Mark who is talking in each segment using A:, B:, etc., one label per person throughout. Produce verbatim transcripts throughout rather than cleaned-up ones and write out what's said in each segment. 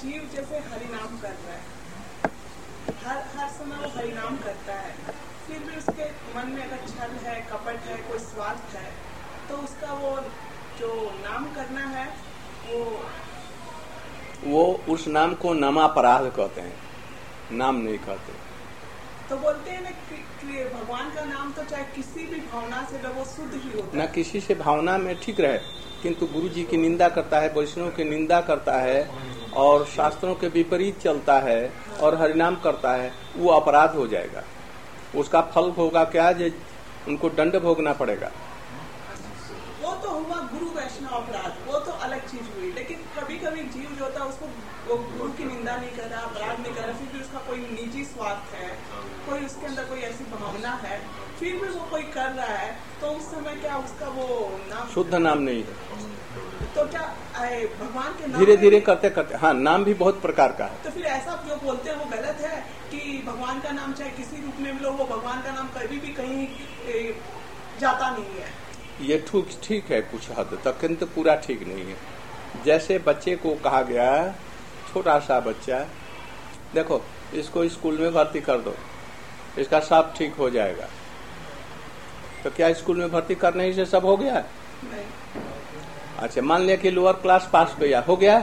A: जीव जैसे हरिनाम कर रहा है, हर हर समय वो हरिनाम करता है, फिर भी उसके मन में अगर छल है, कपट है, कोई स्वार्थ है, तो उसका वो जो नाम करना है वो
B: वो उस नाम को नामापराध कहते हैं, नाम नहीं कहते।
A: तो बोलते हैं ना कि, कि भगवान का नाम तो चाहे किसी भी भावना से लो वो शुद्ध ही होता है।
B: ना किसी से भावना में ठीक रहे, किंतु गुरु जी की निंदा करता है, वैष्णव की निंदा करता है और शास्त्रों के विपरीत चलता है और हरिनाम करता है, वो अपराध हो जाएगा। उसका फल होगा क्या, जो उनको दंड भोगना पड़ेगा।
A: वो तो हुआ गुरु वैष्णव अपराध, वो तो अलग चीज हुई। लेकिन कभी कभी जीव जो होता है उसको वो गुरु की निंदा नहीं कर रहा, अपराध नहीं कर रहा, फिर भी उसका कोई निजी स्वार्थ है, कोई उसके अंदर कोई ऐसी भावना है, फिर भी वो कोई कर रहा है, तो उस समय क्या उसका वो नाम
B: शुद्ध नाम नहीं है।
A: तो क्या आए, भगवान के नाम
B: धीरे धीरे करते करते, हाँ, नाम भी बहुत प्रकार का है।
A: तो फिर ऐसा जो बोलते हैं वो गलत है कि भगवान का नाम चाहे किसी रूप में लो, वो भगवान का नाम कभी भी कहीं ए, जाता नहीं है।
B: ये ठीक ठीक है कुछ हद तक, किंतु पूरा ठीक नहीं है। जैसे बच्चे को कहा गया, छोटा सा बच्चा, देखो इसको स्कूल में भर्ती कर दो, इसका सब ठीक हो जाएगा, तो क्या स्कूल में भर्ती करने ही से सब हो गया?
A: नहीं।
B: अच्छा, मान लिया कि लोअर क्लास पास किया, हो गया,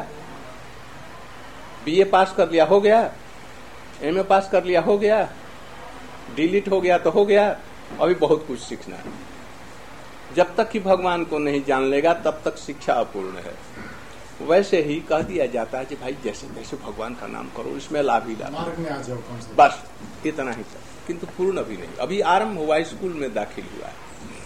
B: बीए पास कर लिया, हो गया, एमए पास कर लिया, हो गया, डिलीट हो गया तो हो गया। अभी बहुत कुछ सीखना है। जब तक कि भगवान को नहीं जान लेगा तब तक शिक्षा अपूर्ण है। वैसे ही कह दिया जाता है कि भाई जैसे जैसे भगवान का नाम करो, इसमें लाभ ही लाभ,
C: मार्ग में आ जाओ कम से।
B: बस इतना ही था, किंतु पूर्ण अभी नहीं। अभी आरंभ हुआ, स्कूल में दाखिल हुआ है,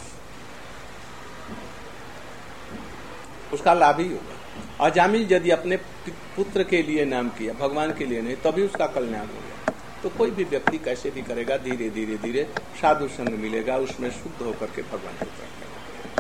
B: उसका लाभ ही होगा। अजामिल यदि अपने पुत्र के लिए नाम किया, भगवान के लिए नहीं, तभी उसका कल्याण होगा। तो कोई भी व्यक्ति कैसे भी करेगा, धीरे धीरे धीरे साधु संग मिलेगा, उसमें शुद्ध होकर के भगवान को प्राप्त करेगा।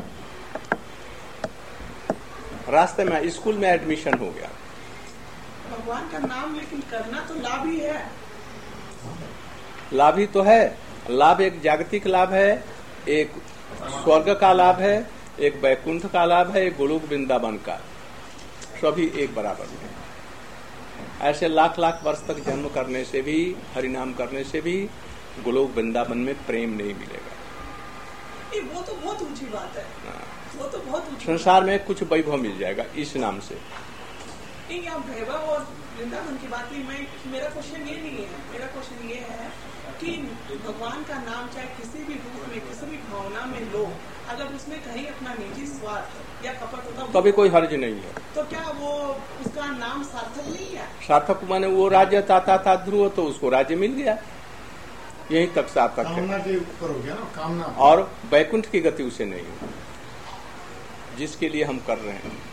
B: रास्ते में स्कूल में एडमिशन हो गया,
A: भगवान का नाम लेकिन करना तो लाभ ही है।
B: लाभ ही तो है। लाभ एक जागतिक लाभ है, एक स्वर्ग का लाभ है, एक वैकुंठ का लाभ है, एक गोलोक वृंदावन का, सभी एक बराबर है। ऐसे लाख लाख वर्ष तक जन्म करने से भी, हरिनाम करने से भी गोलोक वृंदावन में प्रेम नहीं मिलेगा।
A: ये वो तो बहुत ऊंची बात है, वो तो बहुत ऊंची
B: संसार में कुछ वैभव मिल जाएगा इस नाम से।
A: नहीं, आप वैभव और वृंदावन की बात नहीं, मैं मेरा क्वेश्चन ये नहीं है। मेरा क्वेश्चन ये है कि भगवान का नाम चाहे किसी भी रूप में, किसी भी भावना में लो, अगर उसमें कहीं अपना निजी स्वार्थ या कपट होता
B: तभी कोई हर्ज नहीं है।
A: तो क्या वो उसका नाम सार्थक नहीं है?
B: सार्थक माने वो राज्य चाहता था ध्रुव, तो उसको राज्य मिल गया, यहीं तक सार्थक है।
C: कामना के ऊपर हो गया ना, कामना।
B: और वैकुंठ की गति उसे नहीं हुई जिसके लिए हम कर रहे हैं।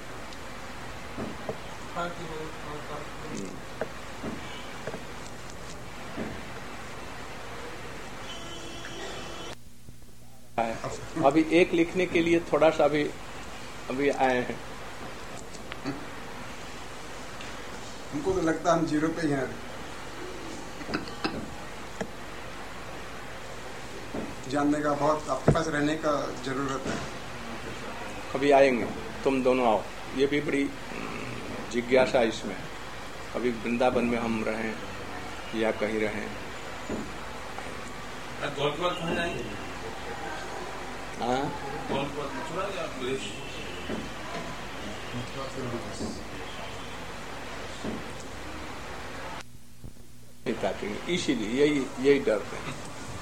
B: अभी एक लिखने के लिए थोड़ा सा अभी अभी आए हैं।
D: हमको तो लगता है हम जीरो पे ही हैं। जानने का बहुत आपके पास रहने का जरूरत है।
B: कभी आएंगे, तुम दोनों आओ। ये भी बड़ी जिज्ञासा इसमें। कभी वृंदावन में हम रहें या कहीं रहें। हाँ, इसीलिए यही यही डर है।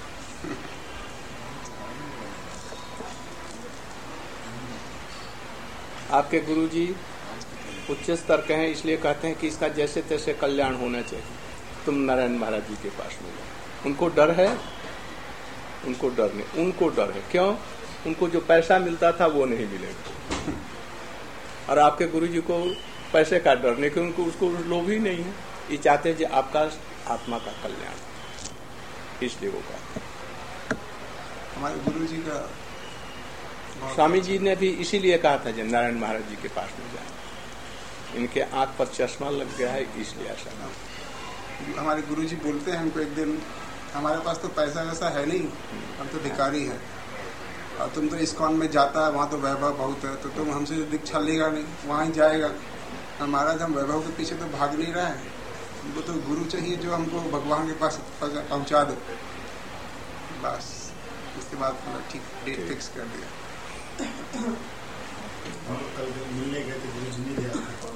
B: आपके गुरुजी उच्च स्तर के हैं, इसलिए कहते हैं कि इसका जैसे तैसे कल्याण होना चाहिए। तुम नारायण महाराज जी के पास में जाओ। उनको डर है, उनको डर नहीं, उनको डर है। क्यों? उनको जो पैसा मिलता था वो नहीं मिलेगा। और आपके गुरुजी को पैसे का डर नहीं, क्योंकि उनको उसको लोभ ही नहीं है। ये चाहते हैं कि आपका आत्मा का कल्याण, इसलिए वो कहते।
D: हमारे गुरुजी का
B: स्वामी जी ने भी इसीलिए कहा था कि नारायण महाराज जी के पास में जाए। इनके आंख पर चश्मा लग गया है, इसलिए ऐसा नहीं।
D: हमारे गुरुजी बोलते हैं हमको एक दिन, हमारे पास तो पैसा वैसा है नहीं, हम तो भिखारी हैं, और तुम तो इस्कॉन में जाता है, वहाँ तो वैभव बहुत है, तो तुम हमसे दीक्षा लेगा नहीं, वहाँ ही जाएगा। महाराज हम वैभव के पीछे तो भाग नहीं रहे हैं, हमको तो गुरु चाहिए जो हमको भगवान के पास पहुंचा दे, बस। उसके बाद ठीक डेट फिक्स कर दिया।
C: हम लोग कल मिलने गए थे, गुरु जी नहीं गया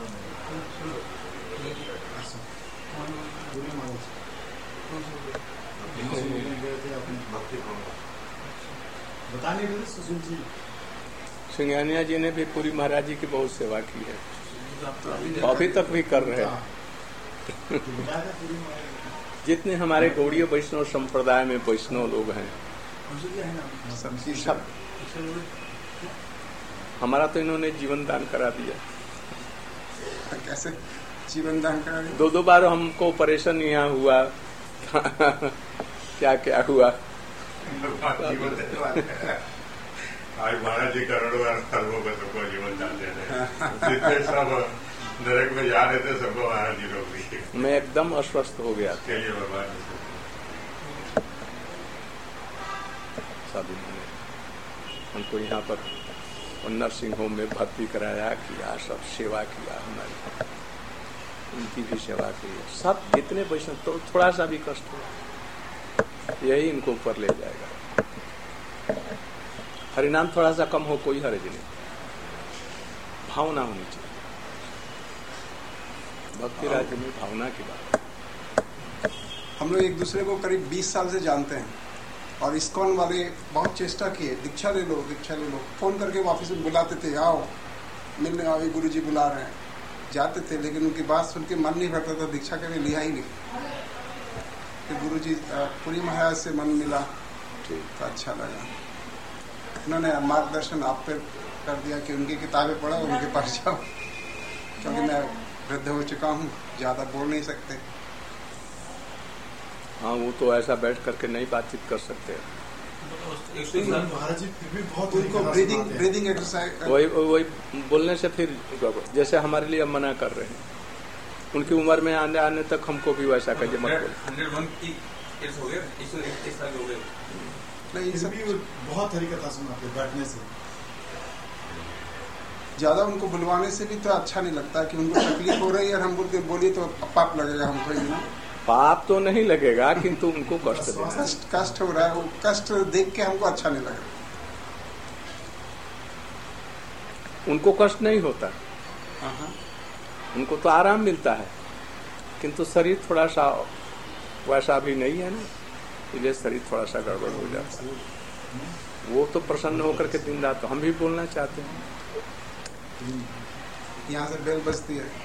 C: मिलने गए थे अपने भक्ति को बताने गए। सुशील जी
B: सिंघानिया जी ने भी पूरी महाराज जी की बहुत सेवा की है, तो अभी तक भी कर रहे हैं। जितने हमारे गौड़ीय वैष्णव संप्रदाय में वैष्णव लोग हैं सब, हमारा तो इन्होंने जीवन दान करा दिया।
D: कैसे जीवन दान करा दिया?
B: दो दो बार हमको ऑपरेशन यहाँ हुआ क्या क्या हुआ।
E: आज महाराज जी करोड़ों अरबों में सबको जीवन दान दे रहे हैं। जितने सब नरक में जा रहे थे सबको महाराज जी रोक दिए।
B: मैं एकदम अस्वस्थ हो गया था। सब इन्होंने हमको यहाँ पर नर्सिंग होम में भर्ती कराया, किया, सब सेवा किया, हमारी उनकी भी सेवा की। सब जितने वैष्णव, तो थोड़ा सा भी कष्ट हो यही इनको ऊपर ले जाएगा। हरिनाम थोड़ा सा कम हो कोई हर्ज नहीं, भावना होनी चाहिए। भक्ति राज्य में भावना की बात।
D: हम लोग एक दूसरे को करीब बीस साल से जानते हैं और इस्कॉन वाले बहुत चेष्टा किए, दीक्षा ले लो दीक्षा ले लो, फोन करके ऑफिस में बुलाते थे, आओ मिलने आओ, गुरु जी बुला रहे हैं, जाते थे। लेकिन उनकी बात सुन के मन नहीं भरता था, दीक्षा कभी लिया ही नहीं। फिर गुरु जी पूरी महाराज से मन मिला तो अच्छा लगा। उन्होंने मार्गदर्शन आप पे कर दिया कि उनकी किताबें पढ़ो, उनके पास जाओ, क्योंकि मैं वृद्ध हो चुका हूँ, ज्यादा बोल नहीं सकते।
B: हाँ, वो तो ऐसा बैठ करके नहीं बातचीत कर सकते।
C: महाराज जी फिर भी बहुत
D: उनको ब्रीदिंग ब्रीदिंग एक्सरसाइज,
B: वही वही बोलने से फिर जैसे हमारे लिए मना कर रहे हैं, उनकी उम्र में आने आने तक हमको भी वैसा कहिए मत बोलो।
C: नहीं, ये भी बहुत हरिकथा सुनाते बैठने से।
D: ज्यादा उनको बुलवाने से भी तो अच्छा नहीं लगता कि उनको तकलीफ हो रही है और हम बोलते बोलिए तो पाप लगेगा हमको ही ना।
B: पाप तो नहीं लगेगा, किंतु उनको कष्ट देगा।
D: कष्ट कष्ट हो रहा है, वो कष्ट देख के हमको अच्छा नहीं लग रहा।
B: उनको कष्ट नहीं होता, उनको तो आराम मिलता है, किंतु शरीर थोड़ा सा वैसा भी नहीं है ना, इसलिए शरीर थोड़ा सा गड़बड़ हो जाता है। वो तो प्रसन्न होकर के दिन रात, तो हम भी बोलना चाहते हैं।
D: यहाँ से बेल बजती है,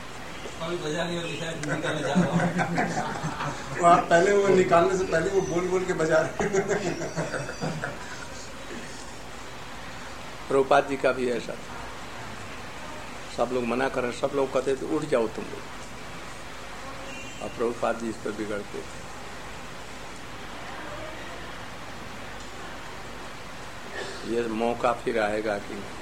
D: वहाँ पहले वो निकालने से पहले वो बोल बोल के बजा रहे।
B: प्रभुपाद जी का भी ऐसा था, सब लोग मना कर रहे, सब लोग कहते थे उठ जाओ तुम लोग, और प्रभुपाद जी इस पर बिगड़ते थे। ये मौका फिर आएगा कि नहीं।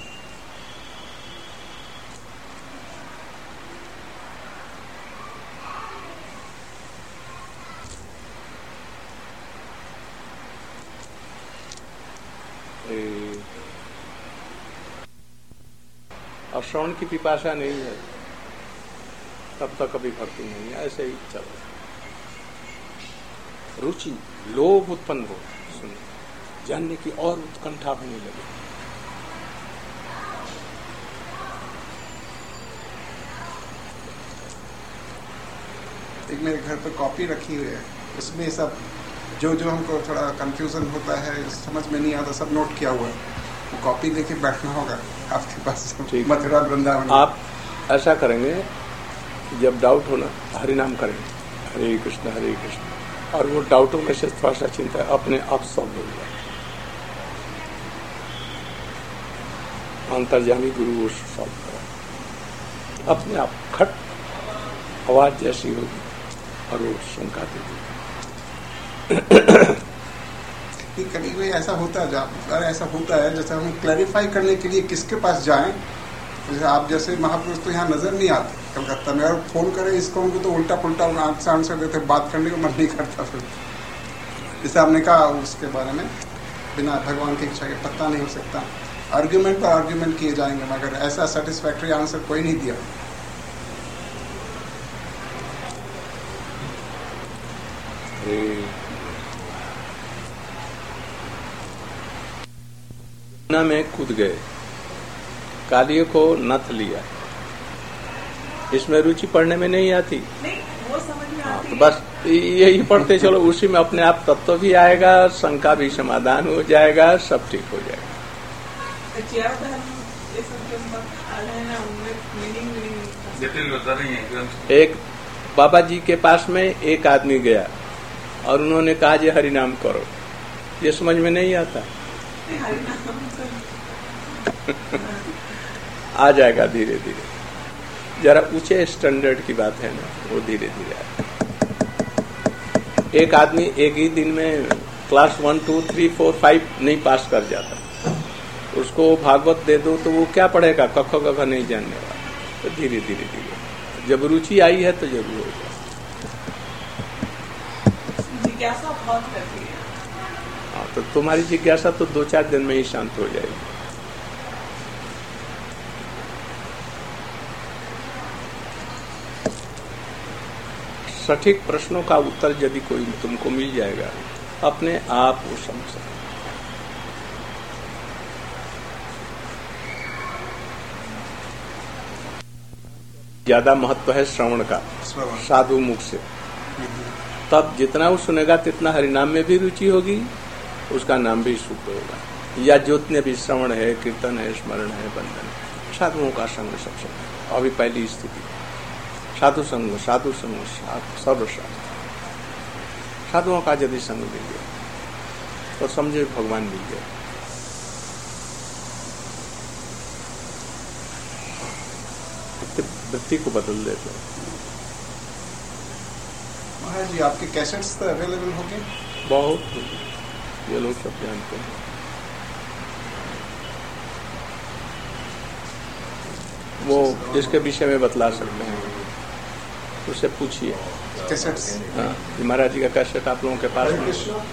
B: और श्रवण की पिपासा नहीं है तब तक कभी भक्ति नहीं है, ऐसे ही चल रहा। रुचि लोभ उत्पन्न हो, सुन जानने की और उत्कंठा होने लगे।
D: एक मेरे घर पर कॉपी रखी हुई है, उसमें सब जो जो हमको थोड़ा कंफ्यूजन होता है, समझ में नहीं आता, सब नोट किया हुआ है। वो कॉपी लेके बैठना होगा आपके पास, मथुरा वृंदावन।
B: आप ऐसा करेंगे, जब डाउट हो ना, हरि नाम करेंगे, हरे कृष्ण हरे कृष्ण, और वो डाउटों में से थोड़ा सा चिंता अपने आप सॉल्व हो जाए। अंतर्यामी गुरु सॉल्व करा, अपने आप खट आवाज जैसी होगी और वो शंका देगी।
D: कभी कभी ऐसा होता है, अरे ऐसा होता है, जैसे हम क्लैरिफाई करने के लिए किसके पास जाएं। जैसे आप जैसे महापुरुष तो यहाँ नजर नहीं आते कलकत्ता में, और फोन करें इसको उनको तो उल्टा पुल्टा आंसर देते, बात करने को मन नहीं करता। फिर जैसे आपने कहा उसके बारे में, बिना भगवान की इच्छा के पता नहीं हो सकता। आर्ग्यूमेंट पर आर्ग्यूमेंट किए जाएंगे, मगर ऐसा सेटिस्फैक्ट्री आंसर कोई नहीं दिया।
B: यमुना में कूद गए, कालिए को नथ लिया, इसमें रुचि पढ़ने में नहीं आती।
A: नहीं, वो समझ में
B: हाँ,
A: आती
B: तो
A: है।
B: बस यही पढ़ते चलो, उसी में अपने आप तत्व भी आएगा, शंका भी समाधान हो जाएगा, सब ठीक हो जाएगा।
A: चेयर धर्म ये सब जो मत है ना, उनमें मीनिंग मीनिंग
E: जटिल होता नहीं है एकदम।
B: एक बाबा जी के पास में एक आदमी गया और उन्होंने कहा जी हरि नाम करो, ये समझ में नहीं आता।
A: हरि नाम
B: आ जाएगा धीरे धीरे, जरा ऊंचे स्टैंडर्ड की बात है ना, वो धीरे धीरे आएगा। एक आदमी एक ही दिन में class one two three four five नहीं पास कर जाता, उसको भागवत दे दो तो वो क्या पढ़ेगा, कख कख नहीं जानने वाला। तो धीरे धीरे धीरे जब रुचि आई है तो जरूर होगा।
A: जिज्ञासा बहुत रहती है।
B: हाँ, तो तुम्हारी जिज्ञासा तो दो चार दिन में ही शांत हो जाएगी। सटीक प्रश्नों का उत्तर यदि कोई तुमको मिल जाएगा, अपने आप वो समझ सकते। ज्यादा महत्व है श्रवण का, साधु मुख से। तब जितना वो सुनेगा तितना हरिनाम में भी रुचि होगी, उसका नाम भी शुद्ध होगा। या जितने भी श्रवण है, कीर्तन है, स्मरण है, बंधन है, साधुओं का संग सबसे अभी पहली स्थिति। साधु संग, साधु संग, सर्वशास्त्र। साधुओं का यदि संग मिल गया तो समझे भगवान मिल गया। वृत्ति को बदल देते हैं।
D: महाराज जी आपके कैसेट्स तो अवेलेबल हो गए?
B: बहुत, ये लोग सब जानते हैं। वो इसके विषय में बतला सकते हैं, उससे पूछिए।
D: कैसेट्स?
B: हाँ, महाराज जी का कैसेट आप लोगों के पास में।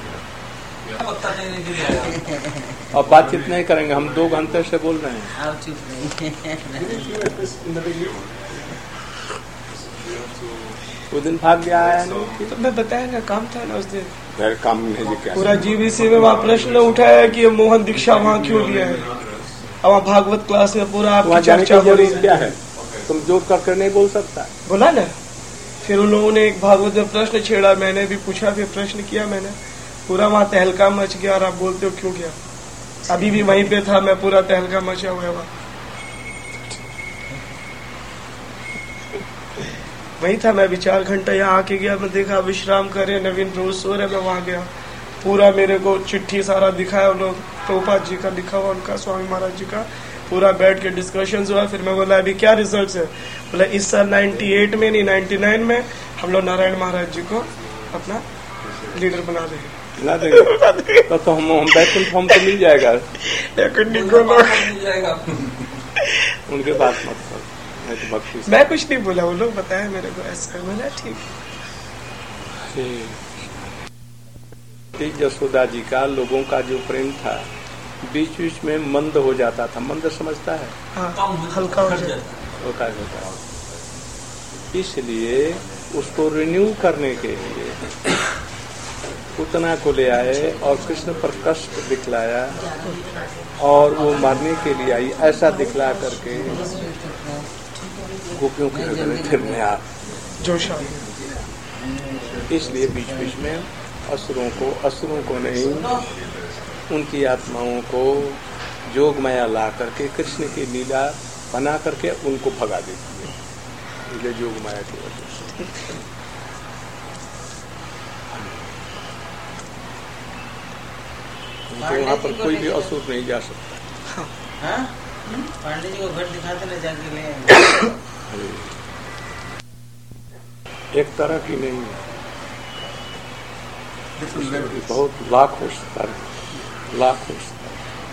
B: और बातचीत नहीं करेंगे, हम दो घंटे से बोल रहे हैं।
F: आप चुप नहीं।
B: वो दिन भाग गया आया नहीं,
G: तो मैं बताया ना, काम था ना उस दिन।
B: मेरे काम नहीं जी क्या
G: पूरा जीबीसी में वहाँ प्रश्न उठाया कि ये मोहन दीक्षा वहाँ क्यों लिया है। अब वहाँ भागवत क्लास में पूरा आपकी चर्चा हो रही है।
B: क्या है, तुम जोर करके नहीं बोल सकता।
G: बोला ना, फिर उन लोगों ने एक भागवत में प्रश्न छेड़ा, मैंने भी पूछा, फिर प्रश्न किया मैंने, पूरा वहाँ तहलका मच गया। और आप बोलते हो क्यों गया, अभी भी वहीं पे था मैं, पूरा तहलका मचा हुआ वहाँ वही था। मैं भी चार घंटा यहाँ आके गया, मैं देखा विश्राम करे, नवीन प्रभु सो रहे, मैं वहाँ गया, पूरा मेरे को चिट्ठी सारा दिखाया, उन लोग प्रभुपाद जी का लिखा हुआ, उनका स्वामी महाराज जी का, पूरा बैठ के डिस्कशन हुआ। फिर मैं बोला अभी क्या रिजल्ट है, बोला इस साल अट्ठानवे में नहीं निन्यानवे में हम लोग नारायण महाराज जी को अपना लीडर बना देंगे।
B: ला देंगे तो, तो हम हम बैकुंठ फॉर्म तो मिल जाएगा।
F: मिल जाएगा।
B: उनके बात मत करो, मैं तो भक्ति।
G: मैं कुछ नहीं बोला, वो लोग बताया मेरे को ऐसा। बोला ठीक।
B: यशोदा जी का लोगों का जो प्रेम था बीच बीच में मंद हो जाता था। मंद समझता है,
G: हाँ, हल्का हो जाता
B: होता है। इसलिए उसको रिन्यू करने के लिए उतना को ले आए और कृष्ण पर कष्ट दिखलाया और वो मारने के लिए आई, ऐसा दिखला करके गोपियों के हृदय फिरने आ
G: जोश आ।
B: इसलिए बीच बीच में असुरों को असुरों को नहीं, उनकी आत्माओं को जोग माया ला करके कृष्ण की लीला बना करके उनको भगा देती है। इसलिए जोग माया की वजह से तो वहाँ पर कोई भी असुर नहीं जा सकता।
F: हाँ? पांडे जी को घर दिखाते ना जाके ले।
B: एक तरह की नहीं है, बहुत लाखों स्तर, लाखों स्तर।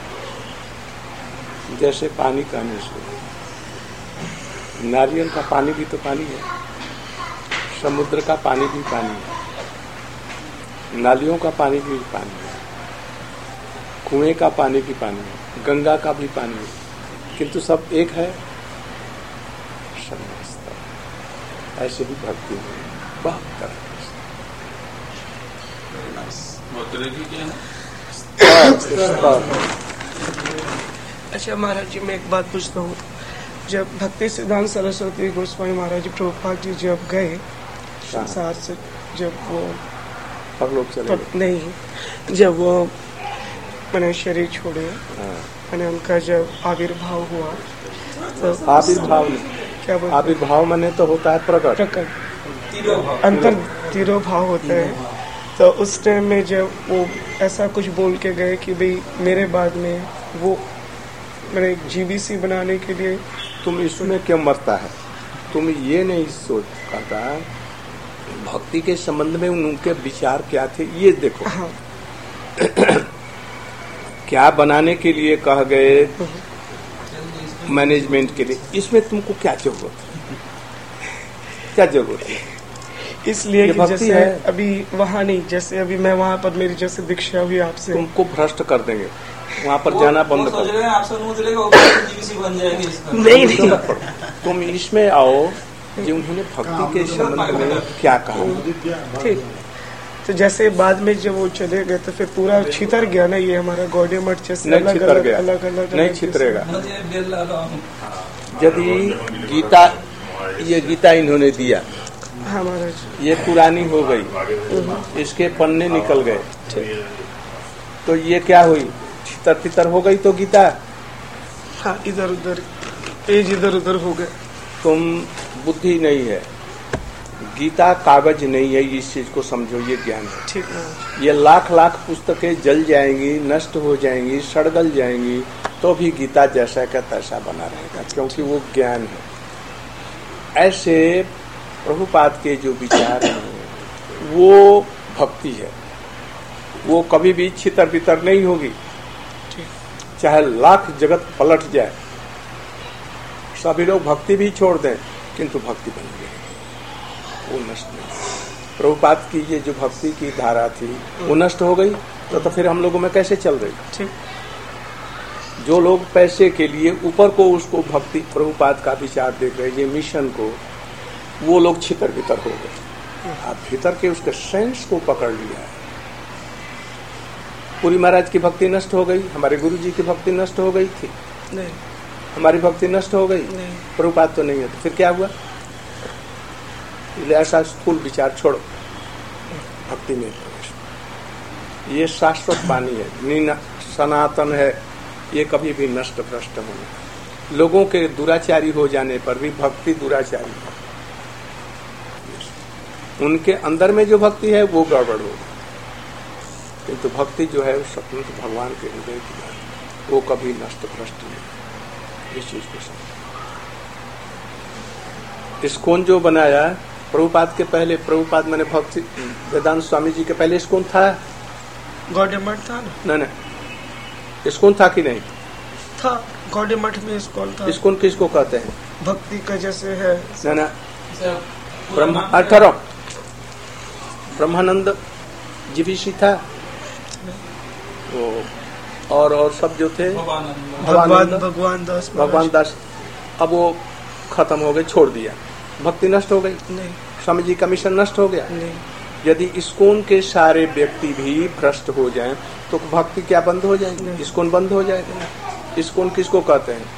B: जैसे पानी का मिश्रण, नारियल का पानी भी तो पानी है, समुद्र का पानी भी पानी है, नालियों का पानी भी पानी है, कुएं का पानी भी पानी है, गंगा का भी पानी है, किंतु सब एक है। ऐसे भी भक्ति में बहुत तरह
E: क्या है?
G: अच्छा महाराज जी, मैं एक बात पूछता हूँ। जब भक्ति सिद्धांत सरस्वती गोस्वामी महाराज जी प्रभुपाद जी जब गए संसार से, जब वो
B: परलोक चले गए,
G: नहीं, जब वो मैंने शरीर छोड़े, मैंने उनका जब आविर्भाव हुआ, तो
B: आविर्भाव
G: क्या बोलते,
B: आविर्भाव माने तो होता है प्रकट,
G: प्रकट अंतर तीरों भाव होता है। तो उस टाइम में जब वो ऐसा कुछ बोल के गए कि भाई मेरे बाद में वो मैंने जीबीसी बनाने के लिए,
B: तुम इसमें क्यों मरता है? तुम ये नहीं सोच पाता भक्ति के संबंध में उनके विचार क्या थे, ये देखो।
G: हाँ।
B: क्या बनाने के लिए कह गए मैनेजमेंट के लिए, इसमें तुमको क्या जरूरत है? क्या जरूरत है?
G: इसलिए
B: ये
G: कि
B: भक्ति
G: जैसे
B: है।
G: अभी वहाँ नहीं, जैसे अभी मैं वहाँ पर मेरी जैसे दीक्षा हुई आपसे,
B: तुमको भ्रष्ट कर देंगे, वहाँ पर जाना बंद कर देंगे।
F: आपसे अनुमति लेगा, ऊपर जीबीसी बन जाएगी इसका।
G: नहीं नहीं
B: तुम इसमें आओ कि उन्होंने भक्ति के संबंध में क्या कहा।
G: ठीक। तो जैसे बाद में जब वो चले गए तो फिर पूरा छितर गया ना ये हमारा गौड़े मठ, जैसे
B: नहीं
G: अलग
B: छितर
G: अलग
B: गया,
G: अलग अलग
B: नहीं छितरेगा। यदि गीता, ये गीता इन्होंने दिया,
G: हाँ महाराज,
B: ये पुरानी हो गई, इसके पन्ने निकल गए, तो ये क्या हुई? छितर पितर हो गई तो गीता।
G: हाँ, इधर उधर पेज इधर उधर हो गए।
B: तुम बुद्धि नहीं है, गीता कागज नहीं है, इस चीज को समझो, ये ज्ञान है।
G: ठीक है।
B: ये लाख लाख पुस्तकें जल जाएंगी, नष्ट हो जाएंगी, सड़गल जाएंगी, तो भी गीता जैसा का तैसा बना रहेगा, क्योंकि वो ज्ञान है। ऐसे प्रभुपाद के जो विचार हैं वो भक्ति है, वो कभी भी छितर बितर नहीं होगी, चाहे लाख जगत पलट जाए, सभी लोग भक्ति भी छोड़ दें, किंतु भक्ति बन गई, वो नष्ट नहीं। प्रभुपाद की ये जो भक्ति की धारा थी वो नष्ट हो गई, तो, तो फिर हम लोगों में कैसे चल रही?
G: ठीक।
B: जो लोग पैसे के लिए ऊपर को उसको भक्ति प्रभुपाद का विचार देख रहे, ये मिशन को, वो लोग छितर बितर हो गए। आप भीतर के उसके सेंस को पकड़ लिया है। पुरी महाराज की भक्ति नष्ट हो गई, हमारे गुरु जी की भक्ति नष्ट हो गई थी,
G: नहीं,
B: हमारी भक्ति नष्ट हो गई,
G: नहीं।
B: प्रभुपाद तो नहीं है, तो फिर क्या हुआ? ऐसा स्थूल विचार छोड़ो, भक्ति में प्रवेश। ये शाश्वत पानी है, नीना सनातन है, ये कभी भी नष्ट भ्रष्ट होने। लोगों के दुराचारी हो जाने पर भी भक्ति दुराचारी है, उनके अंदर में जो भक्ति है वो गड़बड़ होगी, किंतु तो भक्ति जो है स्वतंत्र भगवान के हृदय की बात, वो कभी नष्ट भ्रष्ट नहीं। इस चीज को समझ। इस्कॉन जो बनाया प्रभुपाद के पहले, प्रभुपाद मैंने भक्ति वेदांत स्वामी जी के पहले इस्कॉन था,
G: गौड़े मठ था ना?
B: नहीं नहीं, इस्कॉन था कि नहीं
G: था? गौड़े मठ में इस्कॉन था।
B: इस्कॉन किसको कहते हैं?
G: भक्ति का जैसे है
B: ना ना, ब्रह्म अठारह ब्रह्मानंद जी भी सी था वो, और और सब जो थे
G: भगवान भगवान दास
B: भगवान दास, अब वो खत्म हो गए, छोड़ दिया, भक्ति नष्ट हो गई।
G: नहीं,
B: स्वामी जी का मिशन नष्ट हो गया।
G: नहीं।
B: यदि इस्कॉन के सारे व्यक्ति भी भ्रष्ट हो जाएं तो भक्ति क्या बंद हो जाएगी? इस्कॉन बंद हो जाएगा। इस्कॉन किसको कहते हैं?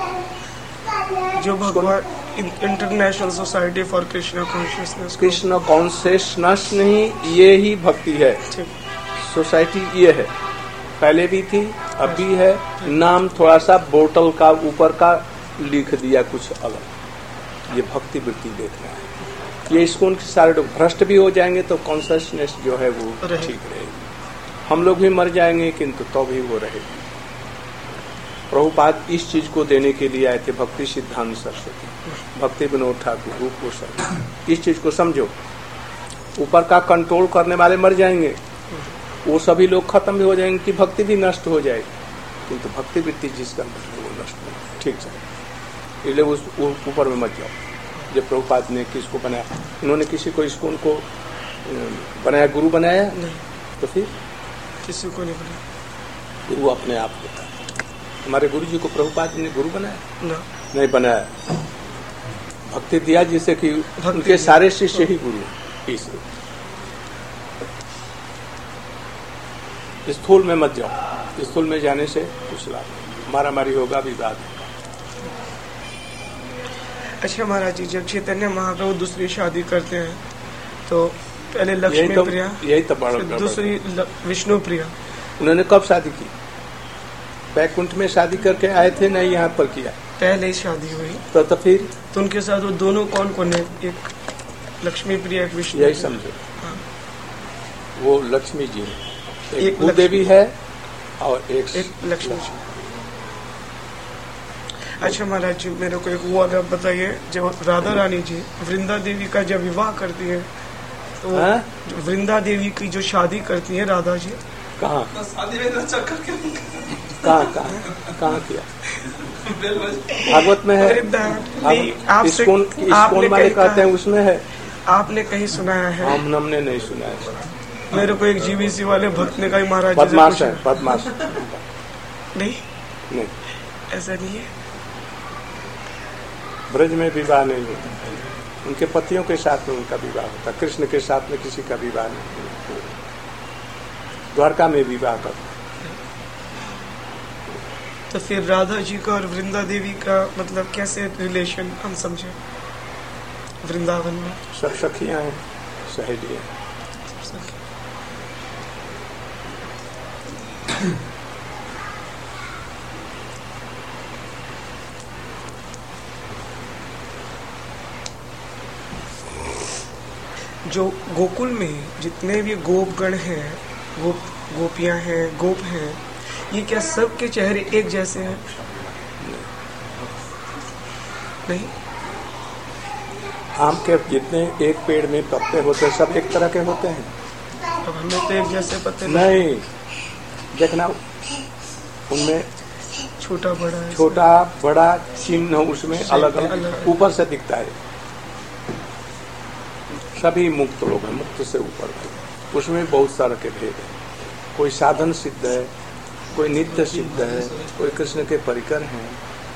G: जो भगवान international society for Krishna consciousness,
B: Krishna consciousness नहीं, ये ही भक्ति है। सोसाइटी ये है, पहले भी थी, अब भी है, नाम थोड़ा सा बोतल का ऊपर का लिख दिया कुछ अलग, ये भक्ति वृत्ति देख रहा है। ये इस्कॉन के सारे लोग भ्रष्ट भी हो जाएंगे तो कॉन्शियसनेस जो है वो ठीक रहेगी। हम लोग भी मर जाएंगे किंतु तो भी वो रहेगी। प्रभुपाद इस चीज को देने के लिए आए थे, भक्ति सिद्धांत सरस्वती, भक्ति विनोद ठाकुर, रूप गोस्वामी। इस चीज को समझो, ऊपर का कंट्रोल करने वाले मर जाएंगे, वो सभी लोग खत्म भी हो जाएंगे कि भक्ति भी नष्ट हो जाएगी, किंतु भक्ति वृत्ति जिसका वो नष्ट नहीं। ठीक है, इसलिए उस ऊपर में मत जाओ। जब प्रभुपाद ने किसको बनाया, उन्होंने किसी को इस्कॉन को बनाया, गुरु बनाया
G: नहीं,
B: तो फिर
G: किसी को नहीं बनाया,
B: गुरु अपने आप होता है। हमारे गुरु जी को प्रभुपाद ने गुरु बनाया
G: ना?
B: नहीं बनाया, भक्ति दिया जिसे कि उनके सारे शिष्य ही गुरु हैं। इसलिए स्थूल में मत जाओ, स्थूल में जाने से कुछ लाभ। मारा मारी होगा, विवाद होगा।
G: अच्छा महाराज जी, जब चैतन्य महाप्रभु दूसरी शादी करते हैं तो पहले
B: यही
G: लक्ष्मी
B: तो
G: प्रिया,
B: यही तो बड़ा
G: फिर
B: गड़बड़।
G: दूसरी ल- विष्णु प्रिया।
B: उन्होंने कब शादी की? बैकुंठ में शादी करके आए थे, नहीं यहाँ पर किया?
G: पहले ही शादी हुई
B: तो, तो फिर
G: तो उनके साथ वो दोनों कौन कौन है? एक लक्ष्मी प्रिया, एक विष्णु
B: यही
G: प्रिया।
B: समझो,
G: हाँ।
B: वो लक्ष्मी जी है,
G: एक
B: एक भूदेवी है और एक
G: एक लक्ष्मी जी। अच्छा महाराज जी, मेरे को एक वो वाला बताइए, जब राधा रानी जी वृंदा देवी का जब विवाह करती है तो वो
B: हाँ?
G: जो वृंदा देवी की जो शादी करती है राधा जी,
B: कहाँ
A: शादी में चक्कर के
B: कहाँ कहाँ कहाँ किया? भागवत में है,
G: वृंदा नहीं, आपसे
B: इस्कॉन
G: आपने
B: इस्कॉन वाले
G: कहीं
B: कहते हैं
G: कहा-
B: उसमें है,
G: आपने कहीं सुनाया है?
B: हम हमने नहीं सुना है।
G: मेरे को एक जीबीसी वाले भक्त ने कहा महाराज जी से
B: बदमाश है,
G: पूछा।
B: बदमाश
G: नहीं,
B: नहीं,
G: ऐसा नहीं है।
B: ब्रज में विवाह नहीं होता, उनके पतियों के साथ में उनका विवाह होता, कृष्ण के साथ में किसी का विवाह नहीं होता। द्वारका में विवाह करता।
G: तो फिर राधा जी का और वृंदा देवी का मतलब कैसे रिलेशन हम समझे वृंदावन में?
B: सब सखियां हैं, सहेलियां।
G: जो गोकुल में जितने भी गोपगण हैं, गोप गोपियां हैं, गोप हैं, ये क्या सबके चेहरे एक जैसे हैं? नहीं,
B: आम के जितने एक पेड़ में पत्ते होते हैं सब एक तरह के होते हैं।
G: अब हमें तो एक जैसे पत्ते
B: नहीं, देखना उनमें
G: छोटा बड़ा है,
B: छोटा बड़ा चिन्ह उसमें अलग अलग
G: अलग।
B: ऊपर से दिखता है। सभी मुक्त लोग हैं, मुक्त से ऊपर है। उसमें बहुत सारे के भेद है। कोई साधन सिद्ध है, कोई नित्य सिद्ध है, कोई कृष्ण के परिकर हैं।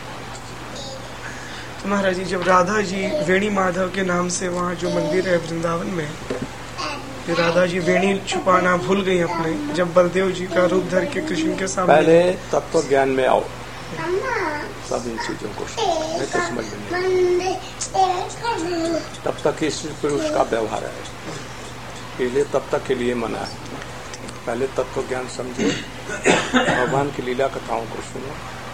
G: तो महाराज जी, जब राधा जी वेणी माधव के नाम से वहाँ जो मंदिर है वृंदावन में, फिर राधा जी वेणी छुपाना भूल गई अपने, जब बलदेव जी का रूप धर के कृष्ण के सामने।
B: पहले तत्व ज्ञान में आओ, सब इन चीजों को नहीं तो समझ में नहीं, तब तक इस पुरुष का व्यवहार है, इसलिए तब तक के लिए मना है। पहले तत्व ज्ञान समझो, भगवान की लीला कथाओं को सुनो,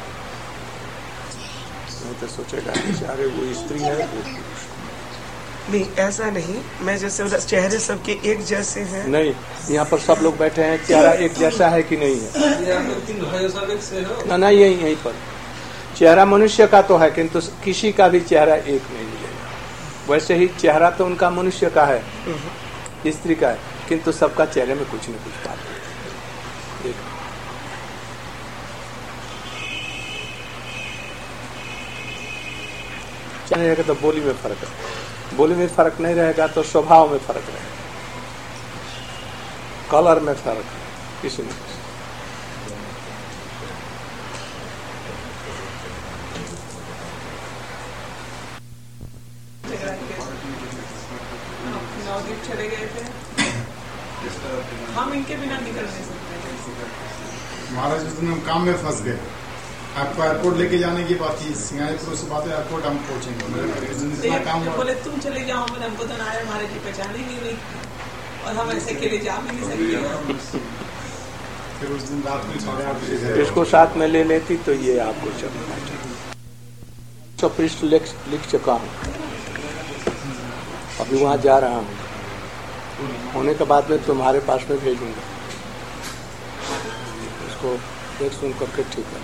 B: नहीं तो सोचेगा कि अरे वो स्त्री है, वो पुरुष।
G: नहीं, ऐसा नहीं, मैं जैसे बोला, चेहरे सबके एक जैसे हैं।
B: नहीं, यहाँ पर सब लोग बैठे हैं, चेहरा एक जैसा है कि नहीं है? ना ना, यही यहीं पर चेहरा मनुष्य का तो है, किंतु किसी का भी चेहरा एक नहीं मिलेगा। वैसे ही चेहरा तो उनका मनुष्य का है, स्त्री का है, किंतु सबका चेहरे में कुछ न कुछ बात है। रहेगा तो बोली में फर्क है, बोली में फर्क नहीं रहेगा तो स्वभाव में फर्क रहेगा, कलर में फर्क है, किसी में किसी।
A: नवदीप चले गए थे, हम इनके बिना निकल नहीं सकते।
C: महाराज उस दिन हम काम में फंस गए, आपको एयरपोर्ट लेके जाने की बात थी, सिंगापुर से बात है एयरपोर्ट हम पहुंचेंगे, इतना काम हुआ।
A: बोले तुम चले जाओ, मैंने हमको तो नारायण महाराज जी पहचान ही नहीं हुई और हम ऐसे अकेले जा भी नहीं सकते।
C: फिर उस दिन रात में साढ़े आठ बजे गए।
B: इसको साथ में ले लेती तो ये आपको चलना चाहिए। सौ पृष्ठ लिख लिख चुका हूँ, अभी वहाँ जा रहा हूँ, होने के बाद में तुम्हारे पास में भेजूंगा, इसको देख सुन करके ठीक है।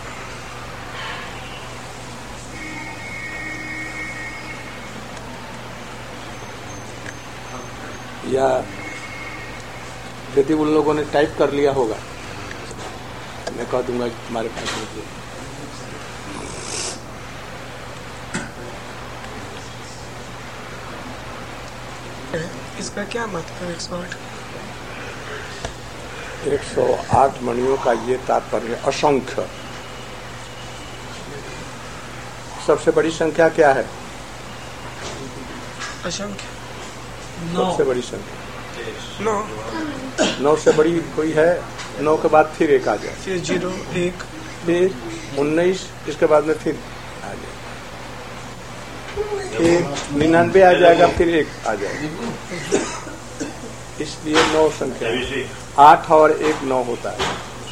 B: या यदि उन लोगों ने टाइप कर लिया होगा, मैं कह दूंगा तुम्हारे पास में भेज।
G: इसका क्या मतलब एक सौ आठ?
B: एक सौ आठ मणियों का ये तात्पर्य असंख्य। सबसे बड़ी संख्या क्या है?
G: असंख्य।
B: सबसे बड़ी संख्या
G: नौ।
B: नौ से बड़ी कोई है? नौ के बाद फिर एक आ जाए,
G: फिर जीरो, एक,
B: फिर उन्नीस, इसके बाद में फिर आ जाएगा, फिर निन्यानवे आ जाएगा, फिर एक आ जाएगा। इसलिए नौ संख्या, आठ और एक नौ होता है।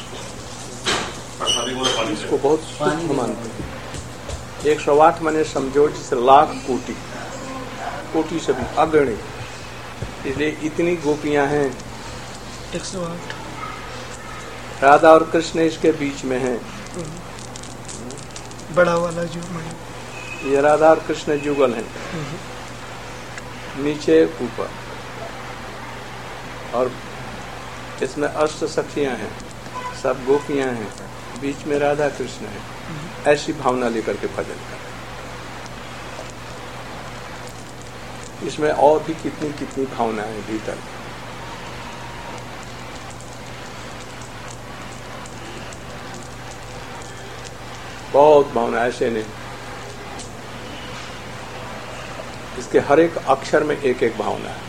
B: इसको बहुत सूक्ष्म मानते हैं। एक सौ आठ माने समझो जिसे लाख कोटि, कोटि से भी अगणी, इसलिए इतनी गोपियां हैं।
G: एक सौ आठ
B: राधा और कृष्ण इसके बीच में हैं।
G: बड़ा वाला जो मणि,
B: ये राधा और कृष्ण जुगल हैं, नीचे ऊपर, और इसमें अष्ट सखियां हैं, सब गोपियां हैं, बीच में राधा कृष्ण है। ऐसी भावना लेकर के भजन करें। इसमें और भी कितनी कितनी भावनाएं भीतर। बहुत भावना, ऐसे नहीं, इसके हर एक अक्षर में एक एक भावना है।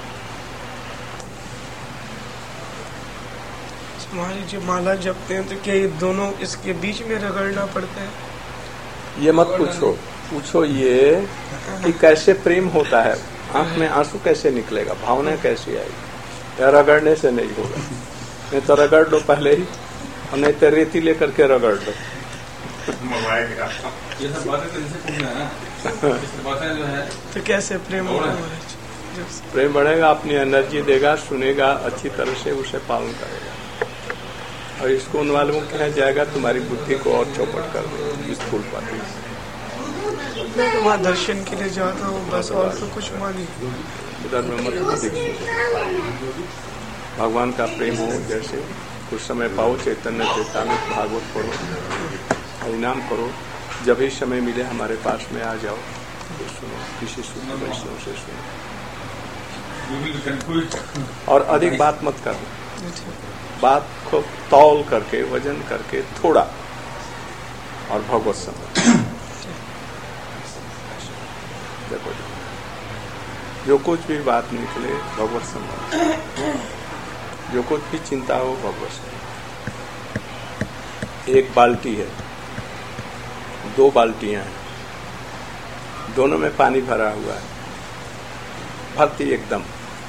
G: हमारी जो माला जपते हैं तो क्या ये दोनों इसके बीच में रगड़ना पड़ता है?
B: ये मत पूछो, पूछो ये कि कैसे प्रेम होता है, आंख में आंसू कैसे निकलेगा, भावना कैसे आएगी। रगड़ने से नहीं होगा, नहीं तो रगड़ लो पहले ही, और नहीं तो रेती लेकर के रगड़ लो।
H: ये सब बातें तो इनसे पूछना है ना, बातें जो है
G: तो कैसे प्रेम होगा?
B: प्रेम बढ़ेगा, अपनी एनर्जी देगा, सुनेगा, अच्छी तरह से उसे पालन करेगा। और इसको उन वालों कहा जाएगा तुम्हारी बुद्धि को और चौपट कर दो, स्थूल पाती।
G: मैं तो वहाँ दर्शन के लिए जाता हूँ बस, और तो कुछ मानी
B: उधर में मत दिख। भगवान का प्रेम हो जैसे, कुछ समय पाओ, चैतन्य चेतामित भागवत पढ़ो, हरिनाम करो, जब भी समय मिले हमारे पास में आ जाओ, तो सुनो, किसी शुद्ध वैष्णव से सुनो। और अधिक बात मत करना, बात को तौल करके, वजन करके, थोड़ा, और भगवत समझ। देखो जो कुछ भी बात निकले भगवत समझ, जो कुछ भी चिंता हो भगवत समझ। एक बाल्टी है, दो बाल्टियां हैं, दोनों में पानी भरा हुआ है, भरती एकदम,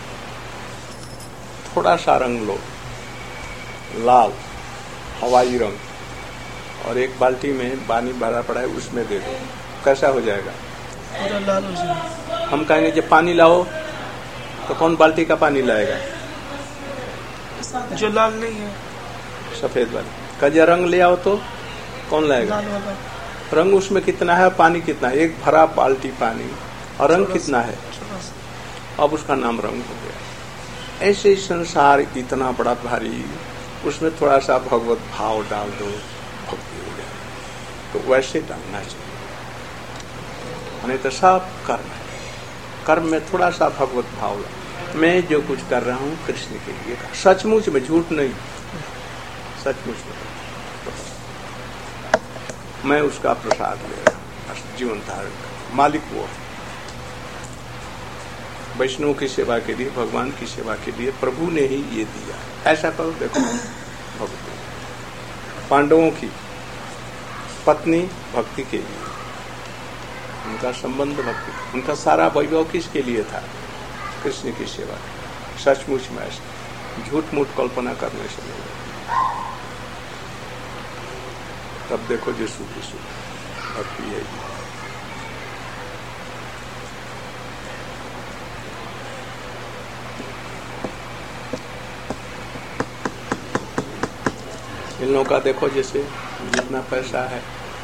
B: थोड़ा सा रंग लो, लाल हवाई रंग, और एक बाल्टी में पानी भरा पड़ा है उसमें दे दो, कैसा हो जाएगा?
G: पूरा लाल हो जाएगा।
B: हम कहेंगे जब पानी लाओ तो कौन बाल्टी का पानी लाएगा?
G: जो लाल नहीं है,
B: सफेद वाली का। जो रंग ले आओ तो कौन लाएगा?
G: लाल वाला।
B: रंग उसमें कितना है, पानी कितना है? एक भरा बाल्टी पानी, और रंग कितना है? अब उसका नाम रंग हो गया। ऐसे ही संसार इतना बड़ा भारी, उसमें थोड़ा सा भगवत भाव डाल दो, भक्ति हो जाए। तो वैसे डालना चाहिए, नहीं तो सब कर्म है, कर्म में थोड़ा सा भगवत भाव ला। मैं जो कुछ कर रहा हूँ कृष्ण के लिए, सचमुच में, झूठ नहीं, सचमुच में मैं उसका प्रसाद ले रहा हूँ, जीवन धारण कर, मालिक वो है। वैष्णव की सेवा के लिए, भगवान की सेवा के लिए प्रभु ने ही ये दिया। ऐसा करो, देखो भक्ति, पांडवों की पत्नी भक्ति के लिए, उनका संबंध भक्ति, उनका सारा वैभव किसके लिए था? कृष्ण की सेवा। सचमुच में ऐसा, झूठ मूठ कल्पना करने से नहीं। तब देखो जो सुखी सुख भक्ति है। इन लोगों का देखो, जैसे जितना पैसा है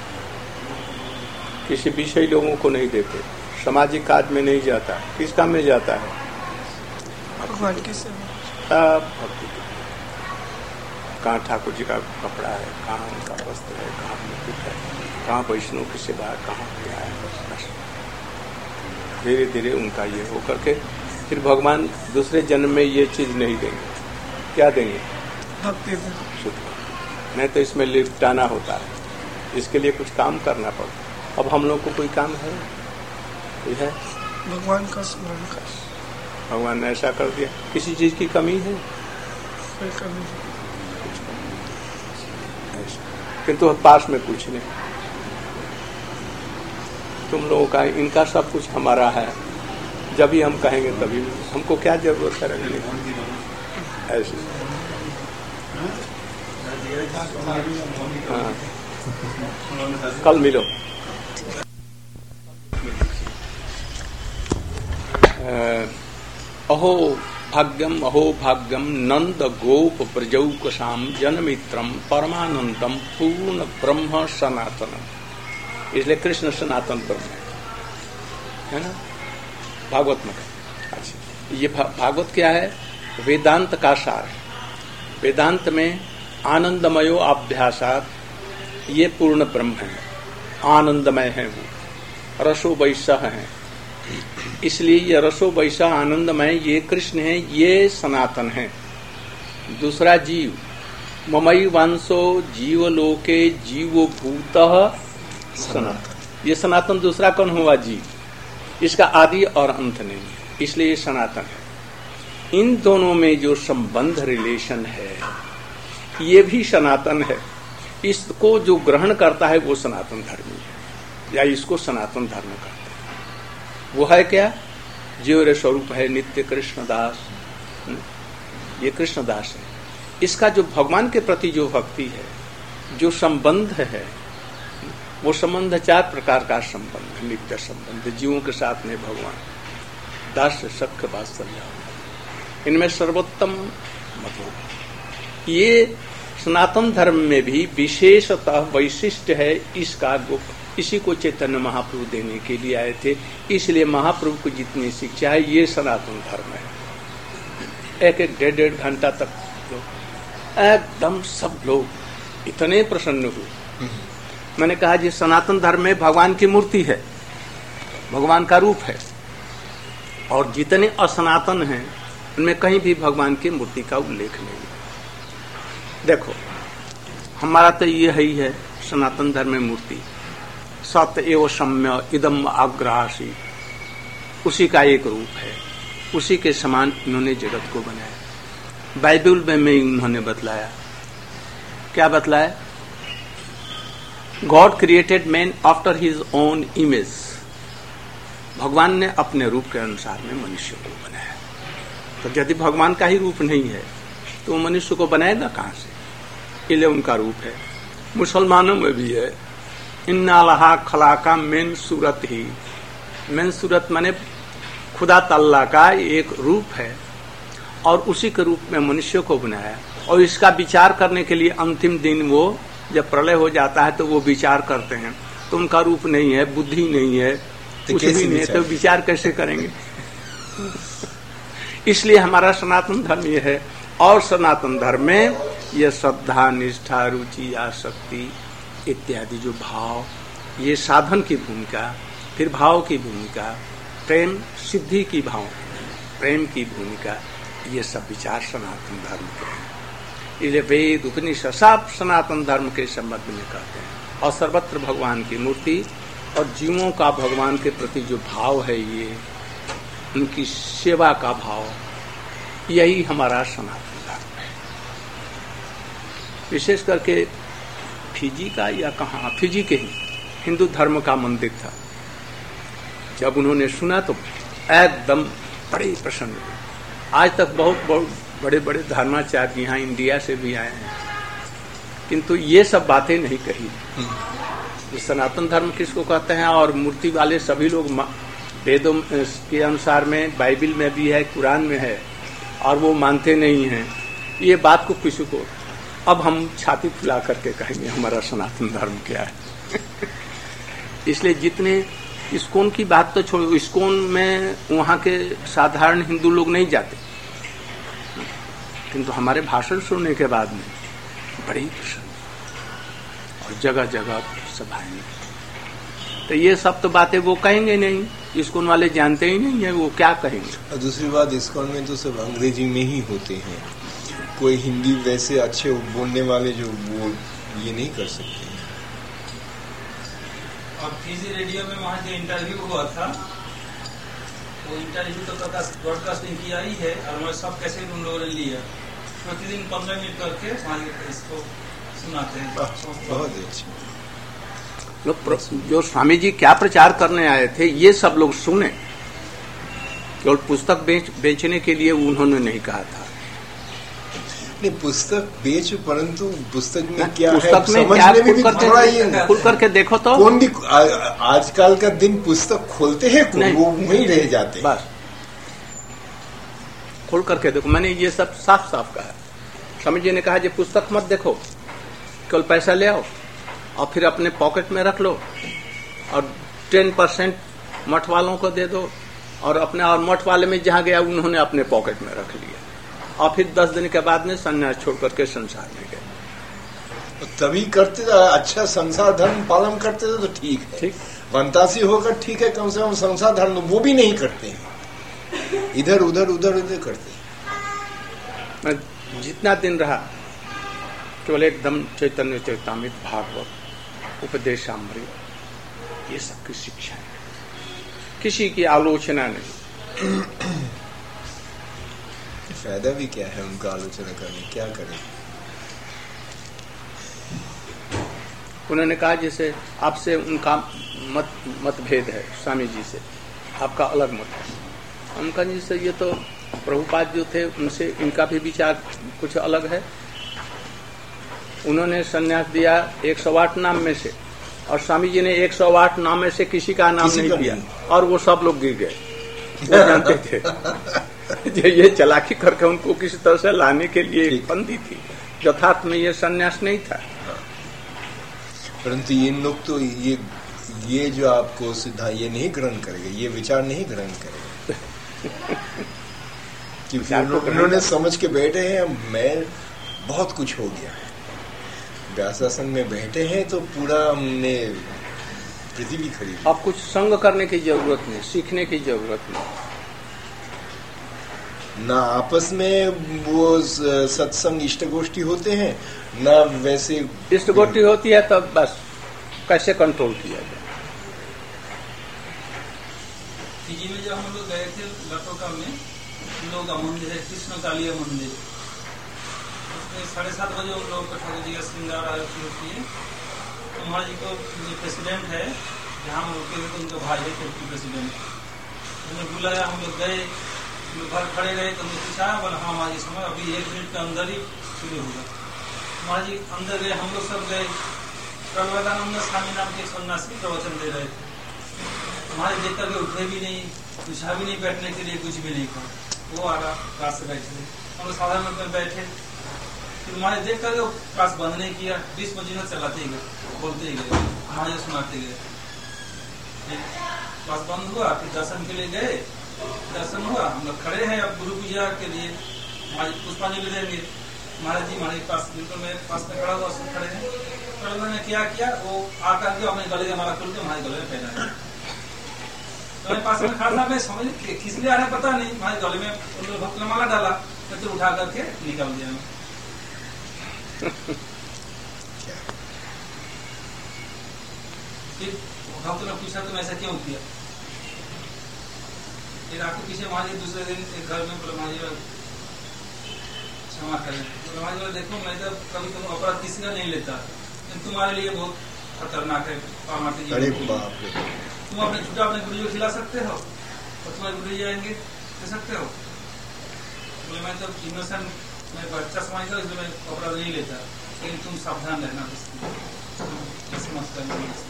B: किसी विषय लोगों को नहीं देते, सामाजिक कार्य में नहीं जाता, किस काम में जाता है?
G: भगवान की सेवा।
B: सब भक्ति। कहाँ ठाकुर जी का कपड़ा है, कहाँ उनका वस्त्र है, कहाँ मुकुट है, कहाँ वैष्णव की सेवा है, कहाँ क्या है, बस धीरे धीरे उनका ये हो करके फिर भगवान दूसरे जन्म में ये चीज नहीं देंगे। क्या देंगे?
G: भक्ति।
B: नहीं तो इसमें लिपटाना होता है, इसके लिए कुछ काम करना पड़ता। अब हम लोग को कोई काम है? कोई है?
G: भगवान का स्मरण कर।
B: भगवान ने ऐसा कर दिया, किसी चीज की कमी है?
G: कोई कमी नहीं।
B: किंतु पास में कुछ नहीं। तुम लोगों का, इनका सब कुछ हमारा है। जब भी हम कहेंगे तभी, हमको क्या जरूरत है रखने की ऐसे। हाँ, कल मिलो। अहो भाग्यम अहो भाग्यम नंद गोप प्रजौकसाम जनमित्रम परमानंदम पूर्ण ब्रह्म सनातनम। इसलिए कृष्ण सनातन ब्रह्म है ना, भागवत में। अच्छा, ये भागवत क्या है? वेदांत का सार है। वेदांत में आनंदमयो अभ्यासात, ये पूर्ण ब्रह्म है, आनंदमय है, वो रसो वैसा है। इसलिए ये रसो वैसा आनंदमय ये कृष्ण है, ये सनातन है। दूसरा जीव, ममई वंशो जीवलोके जीवो भूतः सनातन। ये सनातन दूसरा कौन हुआ? जीव। इसका आदि और अंत नहीं है, इसलिए ये सनातन है। इन दोनों में जो संबंध रिलेशन है ये भी सनातन है। इसको जो ग्रहण करता है वो सनातन धर्मी है, या इसको सनातन धर्म करता है। वो है क्या? जीव रे स्वरूप है नित्य कृष्णदास। ये कृष्णदास है। इसका जो भगवान के प्रति जो भक्ति है, जो संबंध है, वो संबंध चार प्रकार का संबंध, नित्य संबंध जीवों के साथ में भगवान, दास सख्य वात्सल्य, इनमें सर्वोत्तम मतलब ये सनातन धर्म में भी विशेषतः वैशिष्ट है। इसका इसी को चैतन्य महाप्रभु देने के लिए आए थे। इसलिए महाप्रभु को जितनी शिक्षा है ये सनातन धर्म है। एक एक डेढ़ डेढ़ घंटा तक लोग एकदम सब लोग इतने प्रसन्न हुए। मैंने कहा जी सनातन धर्म में भगवान की मूर्ति है, भगवान का रूप है, और जितने असनातन हैं उनमें कहीं भी भगवान की मूर्ति का उल्लेख नहीं है। देखो हमारा तो ये ही है सनातन धर्म में मूर्ति, सत्य एवं सम्य इदम आग्रासी, उसी का एक रूप है, उसी के समान इन्होंने जगत को बनाया। बाइबल में, में उन्होंने बतलाया, क्या बतलाया? God created man after his own image. भगवान ने अपने रूप के अनुसार में मनुष्य को बनाया। तो यदि भगवान का ही रूप नहीं है तो मनुष्य को बनाएगा कहां से? इसलिए उनका रूप है। मुसलमानों में भी है, इन्ना लहा खलाका मेन सूरत ही। मेन सूरत माने खुदा तल्ला का एक रूप है, और उसी के रूप में मनुष्य को बनाया। और इसका विचार करने के लिए अंतिम दिन वो जब प्रलय हो जाता है तो वो विचार करते हैं। तो उनका रूप नहीं है, बुद्धि नहीं है, तो कुछ भी नहीं है, तो विचार कैसे करेंगे? इसलिए हमारा सनातन धर्म ये है। और सनातन धर्म में ये श्रद्धा, निष्ठा, रुचि, आसक्ति इत्यादि जो भाव, ये साधन की भूमिका, फिर भाव की भूमिका, प्रेम सिद्धि की भाव, प्रेम की भूमिका, ये सब विचार सनातन धर्म के हैं। इसलिए वेद उपनिषद सब सनातन धर्म के संबंध में कहते हैं। और सर्वत्र भगवान की मूर्ति और जीवों का भगवान के प्रति जो भाव है, ये उनकी सेवा का भाव, यही हमारा सनातन धर्म है। विशेष करके फिजी का या कहाँ, फिजी के ही हिंदू धर्म का मंदिर था। जब उन्होंने सुना तो एकदम बड़े प्रसन्न हुए। आज तक बहुत बहुत बड़े बड़े धर्माचार्य यहाँ इंडिया से भी आए हैं, किंतु ये सब बातें नहीं कही। सनातन धर्म किसको कहते हैं? और मूर्ति वाले सभी लोग वेदों के अनुसार में, बाइबल में भी है, कुरान में है, और वो मानते नहीं हैं। ये बात को किसी को अब हम छाती फुला करके कहेंगे हमारा सनातन धर्म क्या है। इसलिए जितने इस्कॉन की बात तो छोड़ो, इस्कॉन में वहाँ के साधारण हिंदू लोग नहीं जाते, किंतु हमारे भाषण सुनने के बाद में बड़ी प्रसन्न, और जगह जगह सभाएं। तो ये सब तो बातें वो कहेंगे नहीं, इस्कॉन वाले जानते ही नहीं है, वो क्या कहेंगे।
I: और दूसरी बात, इस्कॉन में तो सब अंग्रेजी में ही होते हैं, कोई हिंदी वैसे अच्छे बोलने वाले जो वो ये नहीं कर सकते।
H: और फिजी रेडियो में वहाँ जो इंटरव्यू हुआ था, वो इंटरव्यू तो ब्रॉडकास्टिंग किया ही है, और मैं सब कैसे उन लोगों ने लिया, प्रतिदिन पंद्रह मिनट करके इसको सुनाते हैं।
I: बहुत अच्छी।
B: लोग जो स्वामी जी क्या प्रचार करने आए थे ये सब लोग सुने, केवल पुस्तक बेच बेचने के लिए उन्होंने नहीं कहा था।
I: नहीं, पुस्तक बेच, परंतु पुस्तक में क्या
B: पुस्तक
I: है
B: में
I: समझने
B: क्या
I: में
B: खुल
I: भी
B: करके
I: थोड़ा ये
B: खुल करके देखो तो
I: कौन भी आ- आजकल का दिन पुस्तक खोलते हैं
B: नहीं।
I: वो वहीं रह जाते हैं।
B: बस खोल करके देखो, मैंने ये सब साफ साफ कहा। स्वामी जी ने कहा जी पुस्तक मत देखो, केवल पैसा ले आओ और फिर अपने पॉकेट में रख लो और टेन परसेंट मठ वालों को दे दो, और अपने और मठ वाले में जहां गया उन्होंने अपने पॉकेट में रख लिया, और फिर दस दिन के बाद में संन्यास छोड़ करके संसार में गए।
I: तभी करते थे, अच्छा संसार धर्म पालन करते थे तो ठीक है,
B: ठीक
I: वंतासी होकर ठीक है, कम से कम संसार धर्म वो भी नहीं करते हैं, इधर उधर उधर उधर करते हैं।
B: मैं जितना दिन रहा केवल एकदम चैतन्य चैतामृत, भागवत, उपदेशामृत, ये सब की शिक्षा है, किसी की आलोचना नहीं।
I: फायदा भी क्या है उनका आलोचना करने, क्या करें।
B: उन्होंने कहा जैसे आपसे उनका मत मतभेद है, स्वामी जी से आपका अलग मत है। उनका जैसे ये तो प्रभुपाद जो थे उनसे इनका भी विचार कुछ अलग है। उन्होंने संन्यास दिया एक सौ आठ नाम में से, और स्वामी जी ने एक सौ आठ नाम में से किसी का नाम
I: किसी
B: नहीं
I: का
B: दिया,
I: नहीं।
B: और वो सब लोग गिर गए। वो जानते थे जो ये चालाकी करके उनको किसी तरह से लाने के लिए एक फंदी थी, यथार्थ में ये संन्यास नहीं था।
I: परंतु ये लोग तो ये ये जो आपको सिद्धांत ये नहीं ग्रहण करेगा, ये विचार नहीं ग्रहण करेगा क्योंकि उन्होंने समझ के बैठे हैं मैं बहुत कुछ हो गया है, व्यासासन में बैठे हैं तो पूरा हमने पृथ्वी खरीदी।
B: अब कुछ संग करने की जरूरत नहीं, सीखने की जरूरत नहीं।
I: ना आपस में वो सत्संग इष्ट गोष्ठी होते हैं, ना वैसे
B: इष्ट गोष्ठी होती है तब बस कैसे कंट्रोल किया जाए।
H: पीजी में जब हम लोग गए थे लटोका में, हम लोग का मंदिर है कृष्ण कालिया मंदिर, उसमें साढ़े सात बजे हम लोग ठाकुर जी का श्रृंगार आरती होती है। तो महाराज जी को जो प्रेसिडेंट है जहाँ हम रुके थे तो उनका भाई है तुर्की प्रेसिडेंट, उन्हें बुलाया, हम लोग गए, हम लोग घर खड़े रहे तो उन्हें पूछा, बोला हाँ महाराज जी समय अभी एक मिनट के अंदर ही शुरू होगा। महाराज जी अंदर गए, हम लोग सब गए, प्रबलानंद स्वामी नाम के सन्यासी प्रवचन दे रहे थे। हमारे देख करके उठे भी नहीं, पूछा भी नहीं, बैठने के लिए कुछ भी नहीं कहा, वो आ रहा क्लास से बैठे थे, हम लोग साधारण रूप में बैठे, फिर हमारे देख करके क्लास बंद नहीं किया, बीस पच्चीस चलाते ही गए, बोलते ही गए, हमारे सुनाते गए। क्लास बंद हुआ, फिर दर्शन के लिए गए, दर्शन हुआ, हम लोग खड़े हैं अब गुरु पूजा के लिए, हमारी पुष्पांजलि देंगे। महाराज जी हमारे पास बिल्कुल मेरे पास में खड़ा हुआ, सब खड़े हैं। तो उन्होंने क्या किया, वो आकर के अपने गले का माला खोल के हमारे गले में पहना है। तो मैं पास में खड़ा था, मैं समझ किस लिए आ रहा है पता नहीं, हमारे गले में उन्होंने भक्त माला डाला, मैं तो उठा करके निकाल दिया। फिर भक्त ने पूछा तुम ऐसा क्यों किया? फिर आपके पीछे हमारे दूसरे दिन एक घर में बोला महाराज क्षमा करें, तो महाराज बोला देखो मैं तो कभी तुम अपराध किसी का नहीं लेता, तुम्हारे लिए बहुत खतरनाक है पामाटी जी।
I: अरे बाप रे,
H: तुम अपने छुट्टा अपने गुरु जी को खिला सकते हो और तुम्हारे गुरु जी आएंगे दे सकते हो? बोले मैं तो इनोसेंट, मैं बच्चा समझता हूँ इसलिए मैं अपराध नहीं लेता, लेकिन तुम सावधान रहना, ऐसे मत करना।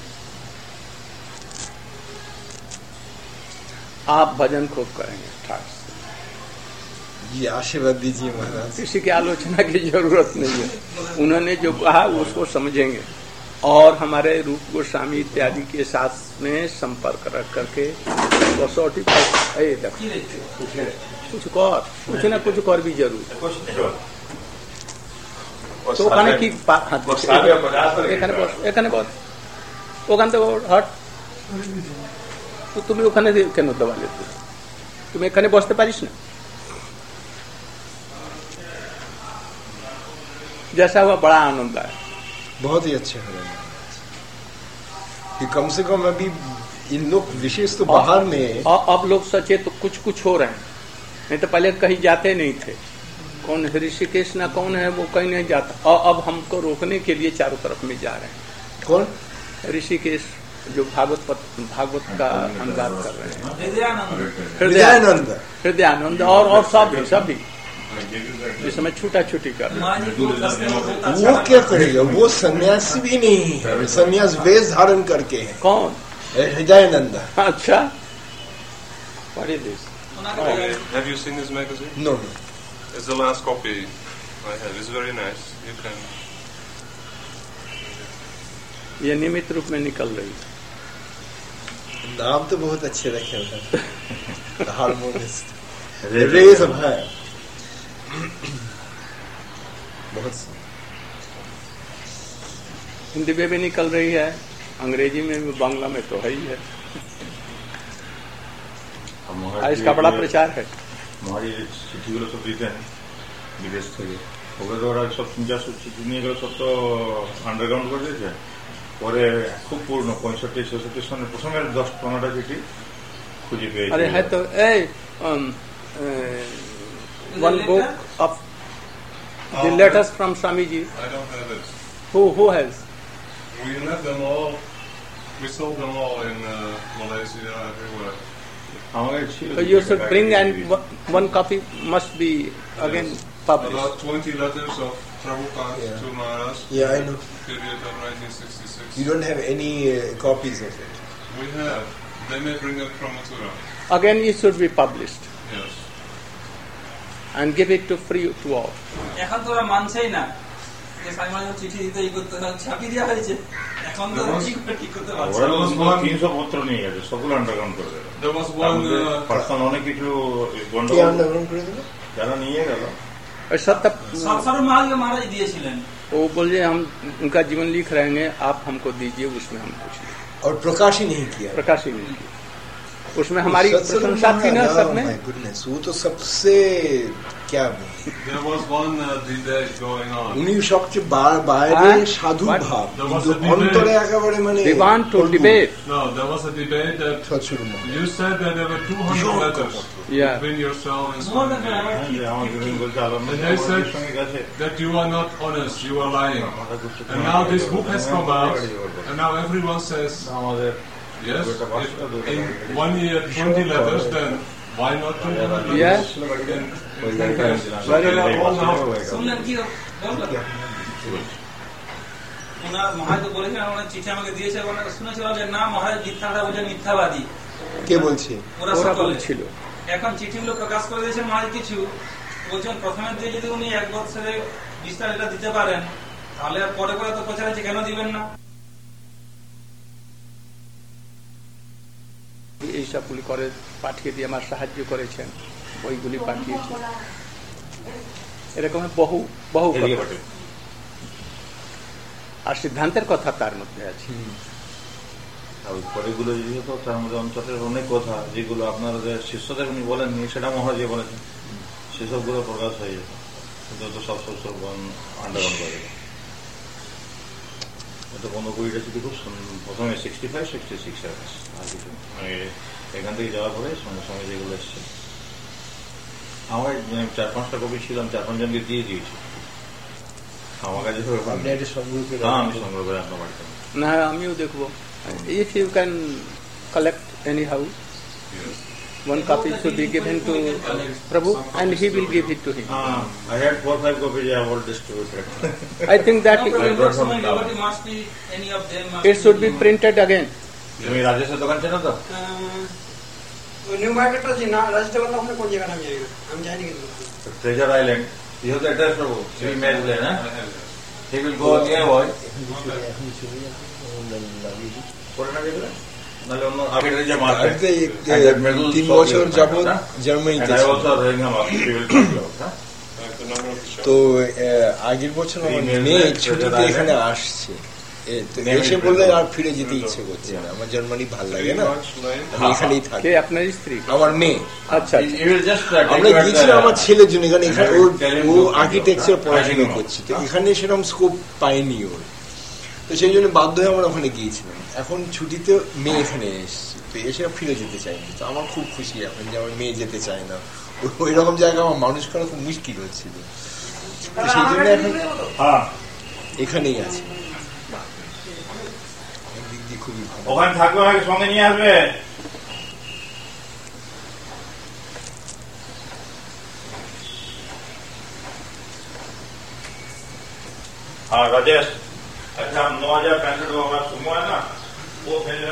B: आप भजन खूब करेंगे ठाक से,
I: ये आशीर्वाद दीजिए महाराज।
B: किसी की आलोचना की जरूरत नहीं है, उन्होंने जो कहा उसको समझेंगे और हमारे रूप गोस्वामी इत्यादि के साथ में संपर्क रख करके कसौटी पर कुछ और कुछ ना कुछ और भी जरूर তো ওখানে কি এখানে বস এখানে বস ওখান থেকে হট তো তুমি ওখানে কেন দেওয়ালে তুমি এখানে বসতে পারিস না जैसा हुआ बड़ा आनंद आया
I: बहुत ही अच्छे हो रहे हैं कि कम से कम अभी इन लोग विशेष तो बाहर में
B: अब लोग सचे तो कुछ कुछ हो रहे हैं नहीं तो पहले कहीं जाते नहीं थे कौन ऋषिकेश ना कौन है वो कहीं नहीं जाता, और अब हमको रोकने के लिए चारों तरफ में जा रहे हैं।
I: कौन?
B: ऋषिकेश जो भागवत भागवत का अनुवाद कर रहे हैं,
I: हृदयानंद
B: हृदयानंद और और सब भी सब भी इस समय छूटा छूटी कर रहे हैं।
I: वो क्या करेगा? वो सन्यासी भी नहीं है, सन्यास वेश धारण करके है।
B: कौन?
I: हृदयानंद।
B: अच्छा, what is this?
J: Have you seen this magazine?
I: No, no.
J: It's the last copy I have. It's very nice. You can.
B: ये नियमित रूप में निकल रही है।
I: नाम तो बहुत अच्छे रखे हैं। हार्मोनिस्ट रेस है बहुत।
B: हिंदी में भी निकल रही है, अंग्रेजी में भी, बांग्ला में तो है ही है। इसका बड़ा प्रचार है।
K: মহাজি চিঠিগুলো সব দিতেন বিদেশ থেকে, ওগুলো তো ওরা সব তিন চারশো চিঠি নিয়ে গেলে সব তো আন্ডারগ্রাউন্ড করে দিয়েছে। পরে খুব পুরনো পঁয়ষট্টি ছেষট্টি সনের প্রথমের দশ পনেরোটা চিঠি খুঁজে পেয়েছে।
B: अरे है तो a one book of the letters from Swami ji.
J: I don't have it.
B: Who who has?
J: We have them all. We sold them all in uh, Malaysia, everywhere.
B: So you should bring, and one copy must be again published.
J: About twenty letters of Prabhupada
I: Yeah.
J: to Maharaj.
I: Yeah, I know.
J: Period of nineteen sixty-six.
I: You don't have any uh, copies of it?
J: We have. They may bring it from Mathura.
B: Again, it should be published
J: Yes.
B: and give it to free to all.
H: এখন তো ওরা মানছেই না যে Simon চিঠি দিতে ই করতে ছাপিয়ে দেওয়া হয়েছে, এখন তো ঠিক ঠিক করতে পারছে।
K: ওরা তিনশো পত্র নিয়ে গেছে, সবগুলো আন্ডারগ্রাউন্ড করে দেবে।
J: There was one. Uh,
K: personal অনেক কিছু
I: কে
K: গন্ডগোল
I: আন্ডারগ্রাউন্ড করে দিল?
K: যারা নিয়ে গেল।
B: और सब तब
H: সরসর মহারাজ মহারাজ দিয়েছিলেন।
B: वो बोले हम उनका जीवन लिख रहे हैं, आप हमको दीजिए, उसमें हम कुछ नहीं,
I: और प्रकाश ही नहीं किया।
B: प्रकाश ही नहीं किया। उसमें हमारी प्रशंसा थी ना सब में।
I: गुडनेस, वो तो सबसे क्या
J: there was one uh, debate going on.
I: উনি সবচেয়ে বা- বাইরে সাধু ভাব, কিন্তু অন্তরে একেবারে মানে
B: They want to debate.
J: No, there was a debate that
I: সৎস্বরূপ।
J: you said that there were two hundred letters
B: Yeah.
J: between yourself and Swami.
K: আমার দুদিন বলছে আলাম
J: And they said
K: সঙ্গে গেছে।
J: that you are not honest, you are lying. And now this book has come out, and now everyone says,
K: আমাদের
J: yes, if in one year twenty letters, then why not two hundred letters?
B: Yes.
J: In ten years. So
B: Very
J: they are all now.
H: শুনলেন কি বললেন? ওনার মহারাজ তো বলেছেন, ওনার চিঠি আমাকে দিয়েছে, ওনারা শুনেছিলাম যে না মহারাজ মিথ্যাটা বলছে, মিথ্যাবাদী
I: কে বলছে?
H: ওরা
B: ওরা
H: সকলে
B: বলছিল।
H: এখন চিঠিগুলো প্রকাশ করে দিয়েছেন মহারাজ কিছু, বলছেন প্রথমে দিয়ে যদি উনি এক বছরে বিস্তার এটা দিতে পারেন, তাহলে আর পরে পরে তো প্রচার আছে, কেন দিবেন না?
B: এইসবগুলি করে পাঠিয়ে দিয়ে আমার সাহায্য করেছেন, বইগুলি পাঠিয়েছেন, এরকম বহু বহু কথা। আর সিদ্ধান্তের কথা তার মধ্যে আছে।
K: আর পরেগুলো যেহেতু তার মধ্যে অঞ্চলের অনেক কথা যেগুলো আপনাদের শিষ্যদের উনি বলেননি, সেটা মহারাজ বলেছেন, সেসবগুলো প্রকাশ হয়ে যেত, যত সব সব সব আন্ডারগ্রাউন্ড করে যেত। এটা পনেরো কুড়িটা চিঠি খুব প্রথমে সিক্সটি ফাইভ সিক্সটি সিক্স আর কিছু মানে এখান থেকে যাওয়ার পরে সঙ্গে সঙ্গে যেগুলো এসছে আমার চার পাঁচটা কপি ছিলাম, চার পাঁচজনকে দিয়ে দিয়েছি আমার কাছে। হ্যাঁ, আমি সংগ্রহ করে আপনার বাড়িতে
B: না, আমিও দেখবো। If you can collect anyhow, one copy should be given to Prabhu and he will give it to him.
K: Uh, I had four five copies I have all distributed.
B: I think that
H: No problem, Swami, nobody must be, any of them must
B: it should be printed again.
K: তুমি রাজেশের দোকান চেনো তো?
L: New market আছে না, রাজদোকান ওখানে কোন জায়গাটা আমি জানি না, আমি জানি কিন্তু
K: treasure island you have the address প্রভু থ্রি মেল লেন না হি উইল গো নিয়ার বয় করে না গেলে নালে অন্য আগের যে মার্কেট
I: তিন বছর যাবত জার্মানিতে
K: I also ring up he will talk হ্যাঁ।
I: তো আগের বছর আমার মেয়ে ছুটিতে এখানে আসছে, এসে বললে আর ফিরে যেতে ইচ্ছে করছে না, আমার জার্মানি ভাল লাগে না, আমি এখানেই থাকি।
B: কে আপনার স্ত্রী?
I: আমার মেয়ে।
B: আচ্ছা,
I: আমরা গিয়েছিলাম আমার ছেলের জন্য, এখানে ও আর্কিটেকচার পড়াশোনা করছে, তো এখানে সেরকম স্কোপ পায়নি ওর। তো সেই জন্য বাধ্য হয়ে আমরা ওখানে গিয়েছিলাম। এখন ছুটিতে মেয়ে এখানে এসেছে, তো এসে ফিরে যেতে চাইনি। তো আমার খুব খুশি এখন যে আমার মেয়ে যেতে চায় না, ওই রকম জায়গা আমার মানুষ করা খুব মুশকিল হচ্ছিল। তো সেই জন্য এখন এখানেই আছে। দিক দিয়ে খুবই ভালো।
K: ওখানে থাকবে, ওনাকে সঙ্গে নিয়ে আসবে। हाँ राजेश, अच्छा नौ हजार पैंसठ में हमारा सुमो है ना, वो भेजा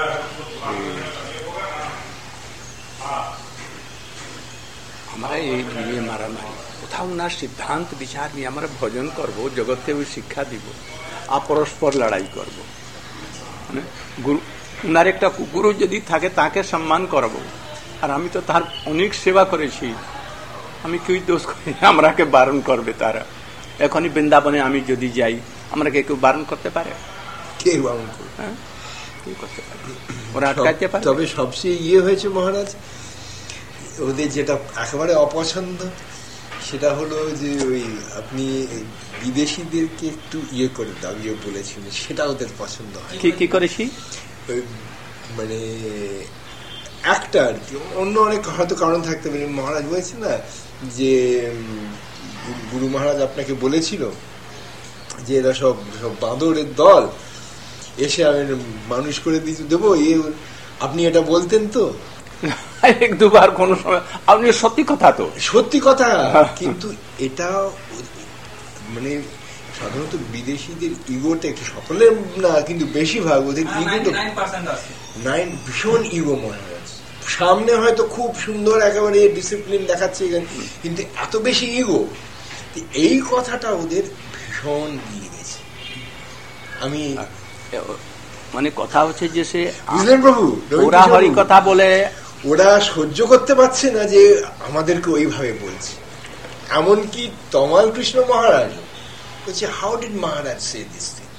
B: हमारा ये ये मारा मारी কোথাও না সিদ্ধান্ত বিচার নিয়ে আমরা ভজন করব, জগতে ওই শিক্ষা দিব, আর পরস্পর লড়াই করব। গুরু উনার একটা গুরু যদি থাকে তাকে সম্মান করব, আর আমি তো তার অনেক সেবা করেছি, আমি কি দোষ করি আমরাকে বারণ করবে তারা? এখনই বৃন্দাবনে আমি যদি যাই, আমরা কে কেউ বারণ করতে পারে?
I: কে বারণ করবে?
B: হ্যাঁ, কে করতে পারে? ওরা আটকাতে পারে?
I: তবে সবচেয়ে ইয়ে হয়েছে মহারাজ, ওদের যেটা একেবারে অপছন্দ সেটা হলো যে ওই আপনি বিদেশিদেরকে একটু ইয়ে করে দাও, ইয়ে বলেছিলেন, সেটা ওদের পছন্দ হয়।
B: কি কি করেছি?
I: ওই মানে একটা আর কি, অন্য অনেক হয়তো কারণ থাকতে পারে। মহারাজ বলেছে না যে গুরু মহারাজ আপনাকে বলেছিল যে এরা সব সব বাঁদরের দল, এসে আমি মানুষ করে দিতে দেবো, এ আপনি এটা বলতেন তো
B: এক দুবার কোন সময়। আপনি সত্যি কথা, তো
I: সত্যি কথা, কিন্তু এটা মানে সাধারণত বিদেশিদের ইগোটা একটু, সকলের না কিন্তু বেশিরভাগ ওদের ইগোটা নাইন ভীষণ ইগো মহারাজ। সামনে হয়তো খুব সুন্দর একেবারে ডিসিপ্লিন দেখাচ্ছে, কিন্তু এত বেশি ইগো, এই কথাটা ওদের ভীষণ দিয়ে গেছে। আমি
B: মানে কথা হচ্ছে যে সে
I: বুঝলেন প্রভু,
B: ওরা হরি কথা বলে,
I: ওরা সহ্য করতে পারছে না যে আমাদেরকে ওইভাবে বলছে। এমনকি তমাল কৃষ্ণ মহারাজ বলছে, how did Maharaj say this thing?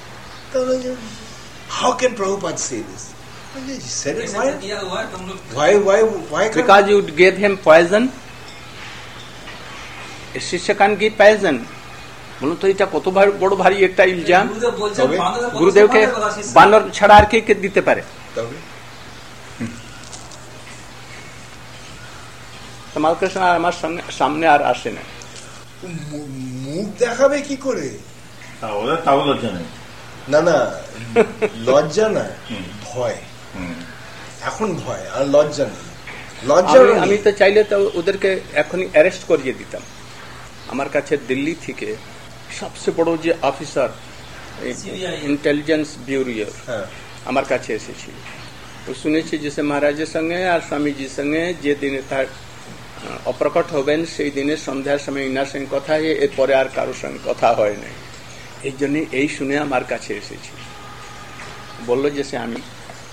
I: How can Prabhupada say this? Why, why, why?
B: Because you gave him poison. A শিষ্য can give poison. বলুন তো এটা কত বড় ভারী একটা ইলজাম। গুরুদেবকে বানর ছাড়া আর কে কে দিতে পারে? তমাল কৃষ্ণ আমার সামনে আর আসে না।
I: মুখ দেখাবে কি করে?
K: ওদের তাও লজ্জা নেই।
I: না না, লজ্জা না, ভয়। এখন ভয় আর লজ্জা নেই। লজ্জা
B: আমি তো চাইলে তো ওদেরকে এখনই অ্যারেস্ট করিয়ে দিতাম। আমার কাছে দিল্লি থেকে সবচেয়ে বড় যে অফিসার ইন্টেলিজেন্স ব্যুরোর আমার কাছে এসেছিল, তো শুনেছি যে মহারাজের সঙ্গে আর স্বামীজির সঙ্গে যে দিনে তার অপ্রকট হবেন সেই দিনে সন্ধ্যার সময় ইনার সঙ্গে কথা হয়, এরপরে আর কারোর সঙ্গে কথা হয় নাই। এই জন্য এই শুনে আমার কাছে এসেছি, বললো যে সে আমি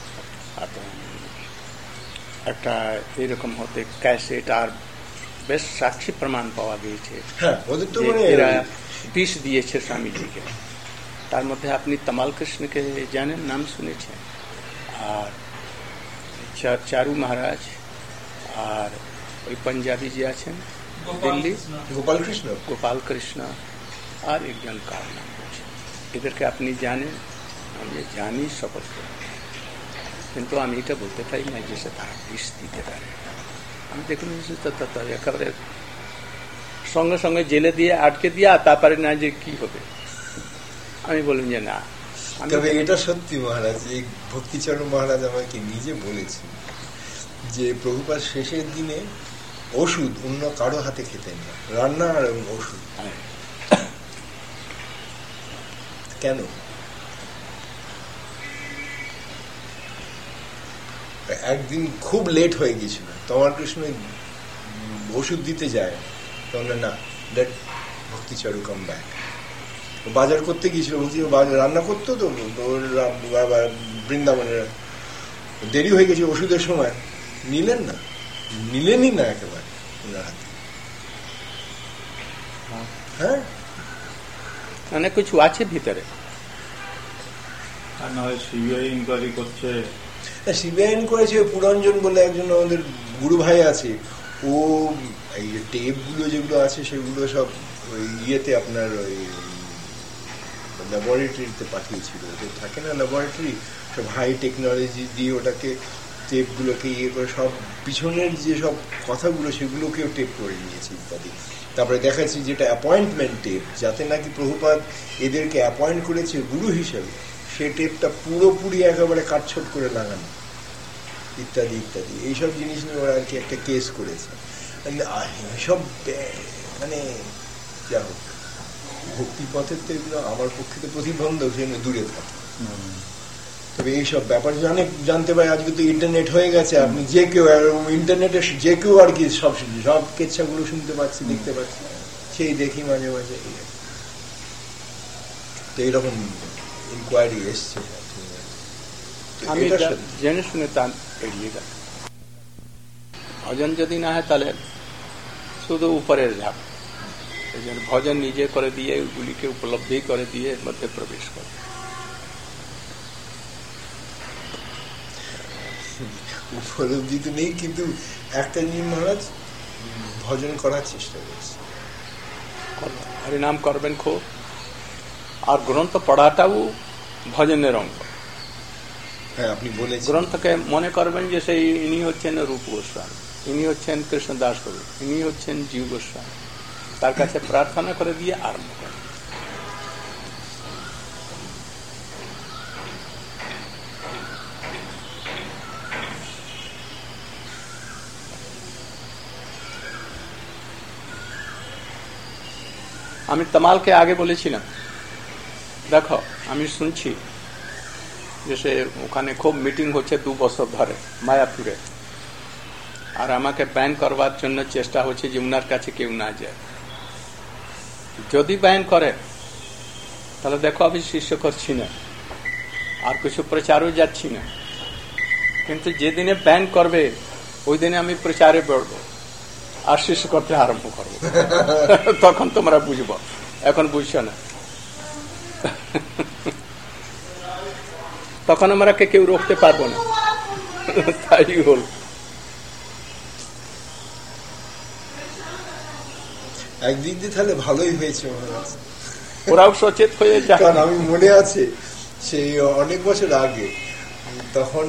B: একটা এরকম হতে ক্যাসেট আর বেশ সাক্ষী প্রমাণ পাওয়া গিয়েছে, এরা বিষ দিয়েছে স্বামীজিকে। তার মধ্যে আপনি তমাল কৃষ্ণকে জানেন, নাম শুনেছেন, আর চারু মহারাজ, আর ওই পাঞ্জাবি যে আছেন দিল্লি,
I: গোপাল কৃষ্ণ
B: গোপাল কৃষ্ণ আর একজন কার নাম বলছেন, এদেরকে আপনি জানেন? আমি জানি সকলকে, কিন্তু আমি এটা বলতে পারি না যে সে তারা বিষ দিতে পারে। আমি দেখুন একেবারে সঙ্গে সঙ্গে জেলে দিয়ে আটকে দিয়া, তারপরে না যে কি হবে। আমি বললাম যে না।
I: তবে এটা সত্যি মহারাজ, এই ভক্তিচরণ মহারাজ আমাকে নিজে বলেছেন যে প্রভুপাদ শেষের দিনে ওষুধ অন্য কারো হাতে খেতেন না, রান্না আর ওষুধ। কেন? একদিন খুব লেট হয়ে গেছিল, তমাল কৃষ্ণ ওষুধ দিতে যায়, তখন না দ্যাট ভক্তিচরণ কাম ব্যাক। বাজার করতে গিয়েছিল, রান্না করতো তো বৃন্দাবনের, দেরি হয়ে গেছে ওষুধের সময়, নিলেন না, নিলেনই না একেবারে ওনার হাতে। হ্যাঁ,
B: অনেক কিছু আছে ভিতরে।
K: আর না হয় সিবিআই ইনকোয়ারি করছে।
I: সিবিআই করেছে, পুরঞ্জন বলে একজন আমাদের গুরু ভাই আছে, ও এই টেপ গুলো যেগুলো আছে সেগুলো সব ওই ইয়েতে আপনার ওই ল্যাবরেটরিতে পাঠিয়েছিল, ওদের থাকে না ল্যাবরেটরি, সব হাই টেকনোলজি দিয়ে ওটাকে টেপগুলোকে ইয়ে করে সব পিছনের যে সব কথাগুলো সেগুলোকেও টেপ করে নিয়েছে ইত্যাদি। তারপরে দেখাচ্ছি যেটা অ্যাপয়েন্টমেন্ট টেপ, যাতে নাকি প্রভুপাদ এদেরকে অ্যাপয়েন্ট করেছে গুরু হিসেবে, সে টেপটা পুরোপুরি একেবারে কাটছট করে লাগানো ইত্যাদি ইত্যাদি। এইসব জিনিস নিয়ে ওরা আর কি একটা কেস করেছে। এইসব মানে যা হোক, ভক্তিপথের তো এগুলো আমার পক্ষে তো প্রতিবন্ধক, সেজন্য দূরে থাকে। তবে এইসব ব্যাপার জানে জানতে পারে। আজকে তো ইন্টারনেট হয়ে গেছে, আপনি যে কেউ ইন্টারনেটে যে কেউ আর কি সব সব কেচ্ছাগুলো শুনতে পাচ্ছি, দেখতে পাচ্ছি, সেই দেখি মাঝে মাঝে। তো এইরকম ইনকোয়ারি এসছে,
B: আমি জেনে শুনে তা এড়িয়ে গেল। ভজন যদি না হয় তাহলে শুধু উপরের ঝাপ, এই জন্য ভজন নিজে করে দিয়ে ওগুলিকে উপলব্ধি করে দিয়ে এর মধ্যে প্রবেশ করে।
I: উপলব্ধি তো নেই, কিন্তু একটা জিনিস মহারাজ ভজন করার চেষ্টা করছে,
B: হরিনাম করবেন খুব, আর গ্রন্থ পড়াটাও ভজনের অঙ্গ।
I: হ্যাঁ, আপনি বলেছেন।
B: গ্রন্থকে মনে করবেন যে সেই ইনি হচ্ছেন রূপ গোস্বামী, ইনি হচ্ছেন কৃষ্ণদাস কবি, ইনি হচ্ছেন জীব গোস্বামী, তার কাছে প্রার্থনা করে দিয়ে আরম্ভ করেন। আমি তমালকে আগে বলেছিলাম, দেখো আমি শুনছি যে সে ওখানে খুব মিটিং হচ্ছে দু বছর ধরে মায়াপুরে, আর আমাকে ব্যান করবার জন্য চেষ্টা হচ্ছে যে উনার কাছে কেউ না যায়। যদি ব্যান করে তাহলে দেখো আমি শিষ্য করছি না, আর কিছু প্রচারও যাচ্ছি না, কিন্তু যেদিনে ব্যান করবে ওই দিনে আমি প্রচারে বেরোবো আর শিষ্য করতে আরম্ভ করবো। তখন তোমরা বুঝবো, এখন বুঝছো না। তখন আমরা কে কেউ রোকতে পারবো না। তাই হল।
I: একদিক দিয়ে তাহলে ভালোই হয়েছে মহারাজ,
B: ওরাও সচেত হয়ে যায়।
I: কারণ আমি মনে আছে সেই অনেক বছর আগে, তখন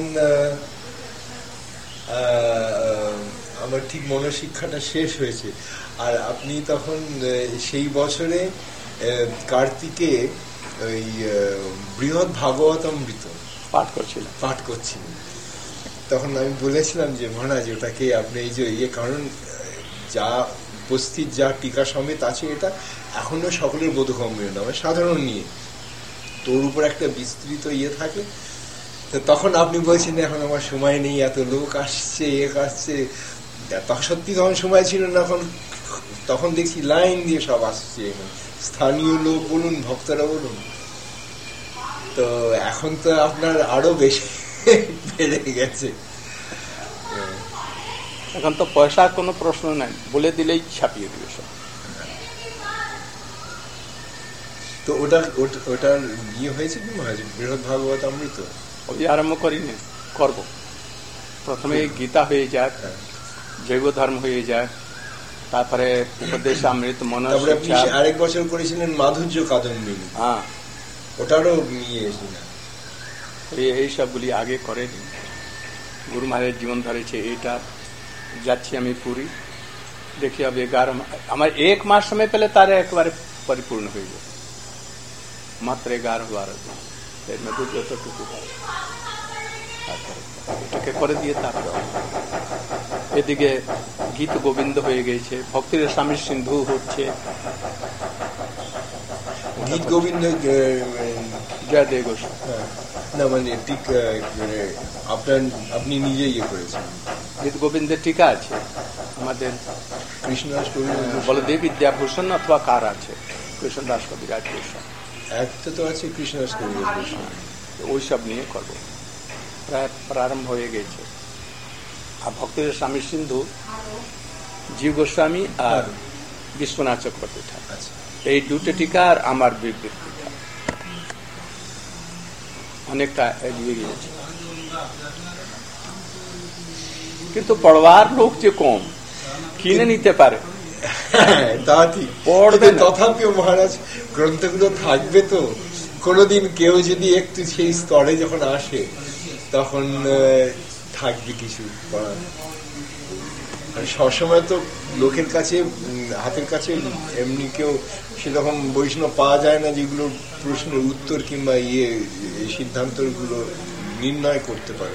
I: আমার ঠিক মনশিক্ষাটা শেষ হয়েছে, আর আপনি তখন সেই বছরে কার্তিকে ওই বৃহৎ ভাগবতামৃত
B: পাঠ করছিলেন
I: পাঠ করছিলেন তখন আমি বলেছিলাম যে মহারাজ ওটাকে আপনি এই যে ইয়ে, কারণ যা উপস্থিত যা টিকা সমেত আছে এটা এখনো সকলের বোধগম্য নয়, সাধারণ নিয়ে তোর উপর একটা বিস্তৃত ইয়ে থাকে। তো তখন আপনি বলছেন এখন আমার সময় নেই, এত লোক আসছে এক আসছে, তখন সত্যি তখন সময় ছিল না। এখন তখন দেখছি লাইন দিয়ে সব আসছে, স্থানীয় লোক বলুন, ভক্তরা বলুন। তো এখন তো আপনার আরো বেশি বেড়ে গেছে।
B: এখন তো পয়সার কোনো প্রশ্ন নাই, বলে দিলেই ছাপিয়ে দিবে সব।
I: তো ওটা ওটার ইয়ে হয়েছে কি মহারাজ, বৃহৎ ভাগবত অমৃত?
B: ওই আরম্ভ করিনি, করব। প্রথমে গীতা হয়ে যায়, জৈব ধর্ম হয়ে যায়, তারপরে উপদেশ অমৃত মনস।
I: আরেক বছর করেছিলেন মাধুর্য কাদম্বিনী,
B: হ্যাঁ
I: ওটারও নিয়ে এসেছিলেন।
B: এই সবগুলি আগে করেনি, গুরু মহারাজ জীবন ধরেছে। এইটা যাচ্ছি আমি পুরী, দেখি अब एगारह আমার এক মাস সময় পেলে তারা একবারে পরিপূর্ণ হয়ে যাবে, মাত্র এগারো বারো দিন এর মধ্যে যতটুকু এটাকে করে দিয়ে তারপরে এদিকে গীত গোবিন্দ হয়ে গেছে, ভক্তির স্বামীর সিন্ধু হচ্ছে।
I: গীত গোবিন্দ
B: জয় দেব গোস্বামী
I: না, মানে ঠিক আপনার আপনি নিজে ইয়ে করেছেন।
B: গীত গোবিন্দের টিকা আছে আমাদের,
I: কৃষ্ণাষ্টমী
B: বলদেব বিদ্যাভূষণ অথবা কার আছে, কৃষ্ণদাস কবিরাজ গোস্বামী
I: একটা তো আছে কৃষ্ণাষ্টমী গোস্বামী,
B: ওই সব নিয়ে করবো, প্রায় প্রারম্ভ হয়ে গেছে। আর ভক্তির স্বামী সিন্ধু জীব গোস্বামী আর বিশ্বনাথ চক্রবর্তী ঠাকুর, এই দুটো টিকা আর আমার বিবৃত টিকা অনেকটা এগিয়ে গিয়েছে। কিন্তু পড়বার লোক যে কম, কিনে নিতে পারে
I: তা ঠিক পড়বে, তথাপিও মহারাজ গ্রন্থগুলো থাকবে তো কোনোদিন কেউ যদি একটু সেই স্তরে যখন আসে তখন থাকবে কিছু করার। সবসময় তো লোকের কাছে হাতের কাছে এমনি কেউ সেরকম বৈষ্ণব পাওয়া যায় না যেগুলো প্রশ্নের উত্তর কিংবা ইয়ে সিদ্ধান্তগুলো নির্ণয় করতে পারে।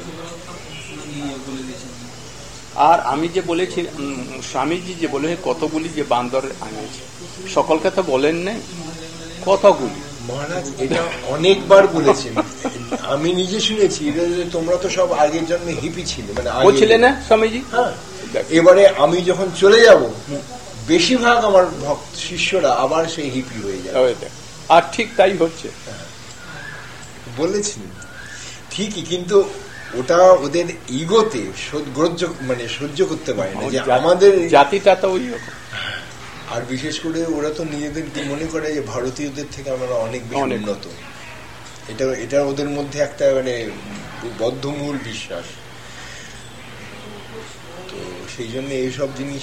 B: আর আমি যে বলেছি স্বামীজি যে বলে কতগুলি যে বান্দর আনিয়েছে সকলকে তো বলেন না, কতগুলি
I: মহারাজ এটা অনেকবার বলেছেন, আমি নিজে শুনেছি। তোমরা তো সব আগের জন্মে হিপি ছিলে, মানে
B: বলছিলে না স্বামীজি।
I: হ্যাঁ, এবারে আমি যখন চলে যাব বেশিরভাগ আমার ভক্ত শিষ্যরা আবার সেই হিপি হয়ে যায়।
B: আর ঠিক তাই হচ্ছে,
I: বলেছেন ঠিকই, কিন্তু ওটা ওদের ইগোতে গ্রহ্য মানে সহ্য করতে পারে না যে আমাদের
B: জাতিটা তো ওই রকম।
I: আর বিশেষ করে ওরা তো নিজেদেরকে মনে করে যে ভারতীয়দের থেকে আমরা অনেক বেশি উন্নত। এটা এটা ওদের মধ্যে একটা মানে বদ্ধমূল বিশ্বাস। তো সেই জন্য এইসব জিনিস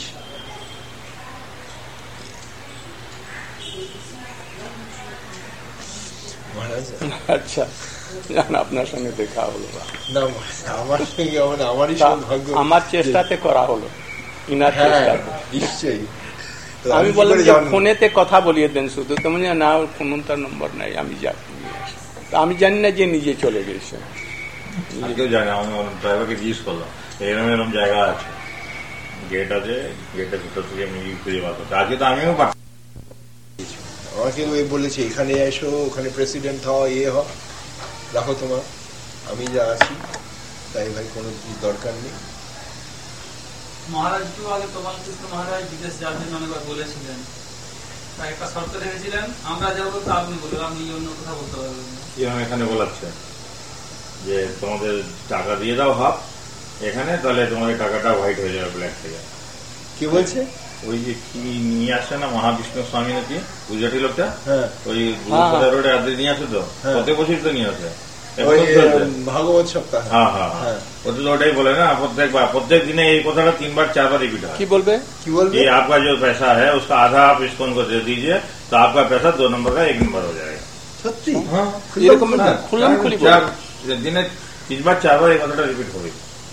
B: আচ্ছা আপনার সঙ্গে দেখা হলো
I: না, আমার সঙ্গে আমারই সৌভাগ্য,
B: আমার চেষ্টাতে করা হলো, ইনার চেষ্টাতে
I: নিশ্চয়ই।
B: আমি বললাম যে ফোনেতে কথা বলিয়ে দেন শুধু, তেমন না ফোন তার নম্বর নাই, আমি যা আমি জানি না যে নিজে চলে গেছে।
K: কেউ জানে, আমি ড্রাইভারকে জিজ্ঞেস করলাম এরকম এরকম জায়গা আছে, গেট আছে, গেটের ভিতর থেকে আমি খুঁজে বার করতে। আজকে তো আমিও
I: আমাকে ওই বলেছে এখানে এসো, ওখানে প্রেসিডেন্ট হও, ইয়ে হও, রাখো তোমার, আমি যা আছি তাই ভাই কোনো দরকার নেই।
H: মহারাজ একটু আগে তোমার কৃষ্ণ মহারাজ বিদেশ যাওয়ার জন্য অনেকবার বলেছিলেন, তাই একটা শর্ত রেখেছিলেন, আমরা যাবো তো আপনি বলবেন, আপনি অন্য কথা বলতে পারবেন না।
K: এখানে বলাচ্ছে যে তোমাদের টাকা দিয়ে দাও হাফ এখানে, তাহলে তোমাদের টাকাটা হোয়াইট হয়ে যাবে ব্ল্যাক থেকে।
I: কি বলছে?
K: ওই যে কি নিয়ে আসছে না মহাবিষ্ণু স্বামী নাকি গুজরাটি লোকটা, ওই রোডে আদে নিয়ে আসে তো, প্রত্যেক বছর তো নিয়ে আসে
I: ভাগবত সপ্তাহ।
K: হ্যাঁ হ্যাঁ, ওটাই বলে না প্রত্যেকবার, প্রত্যেক দিনে এই কথাটা তিনবার চারবার রিপিট হয়।
B: কি বলবে?
I: কি বলবে?
K: ये आपका जो पैसा है उसका आधा आप इसको उनको दे दीजिए तो आपका पैसा दो नंबर का एक नंबर हो जाएगा।
I: সত্যি?
K: হ্যাঁ,
B: এরকম খুললাম খুলি
K: দিনে তিনবার চারবার এই কথাটা রিপিট হবে।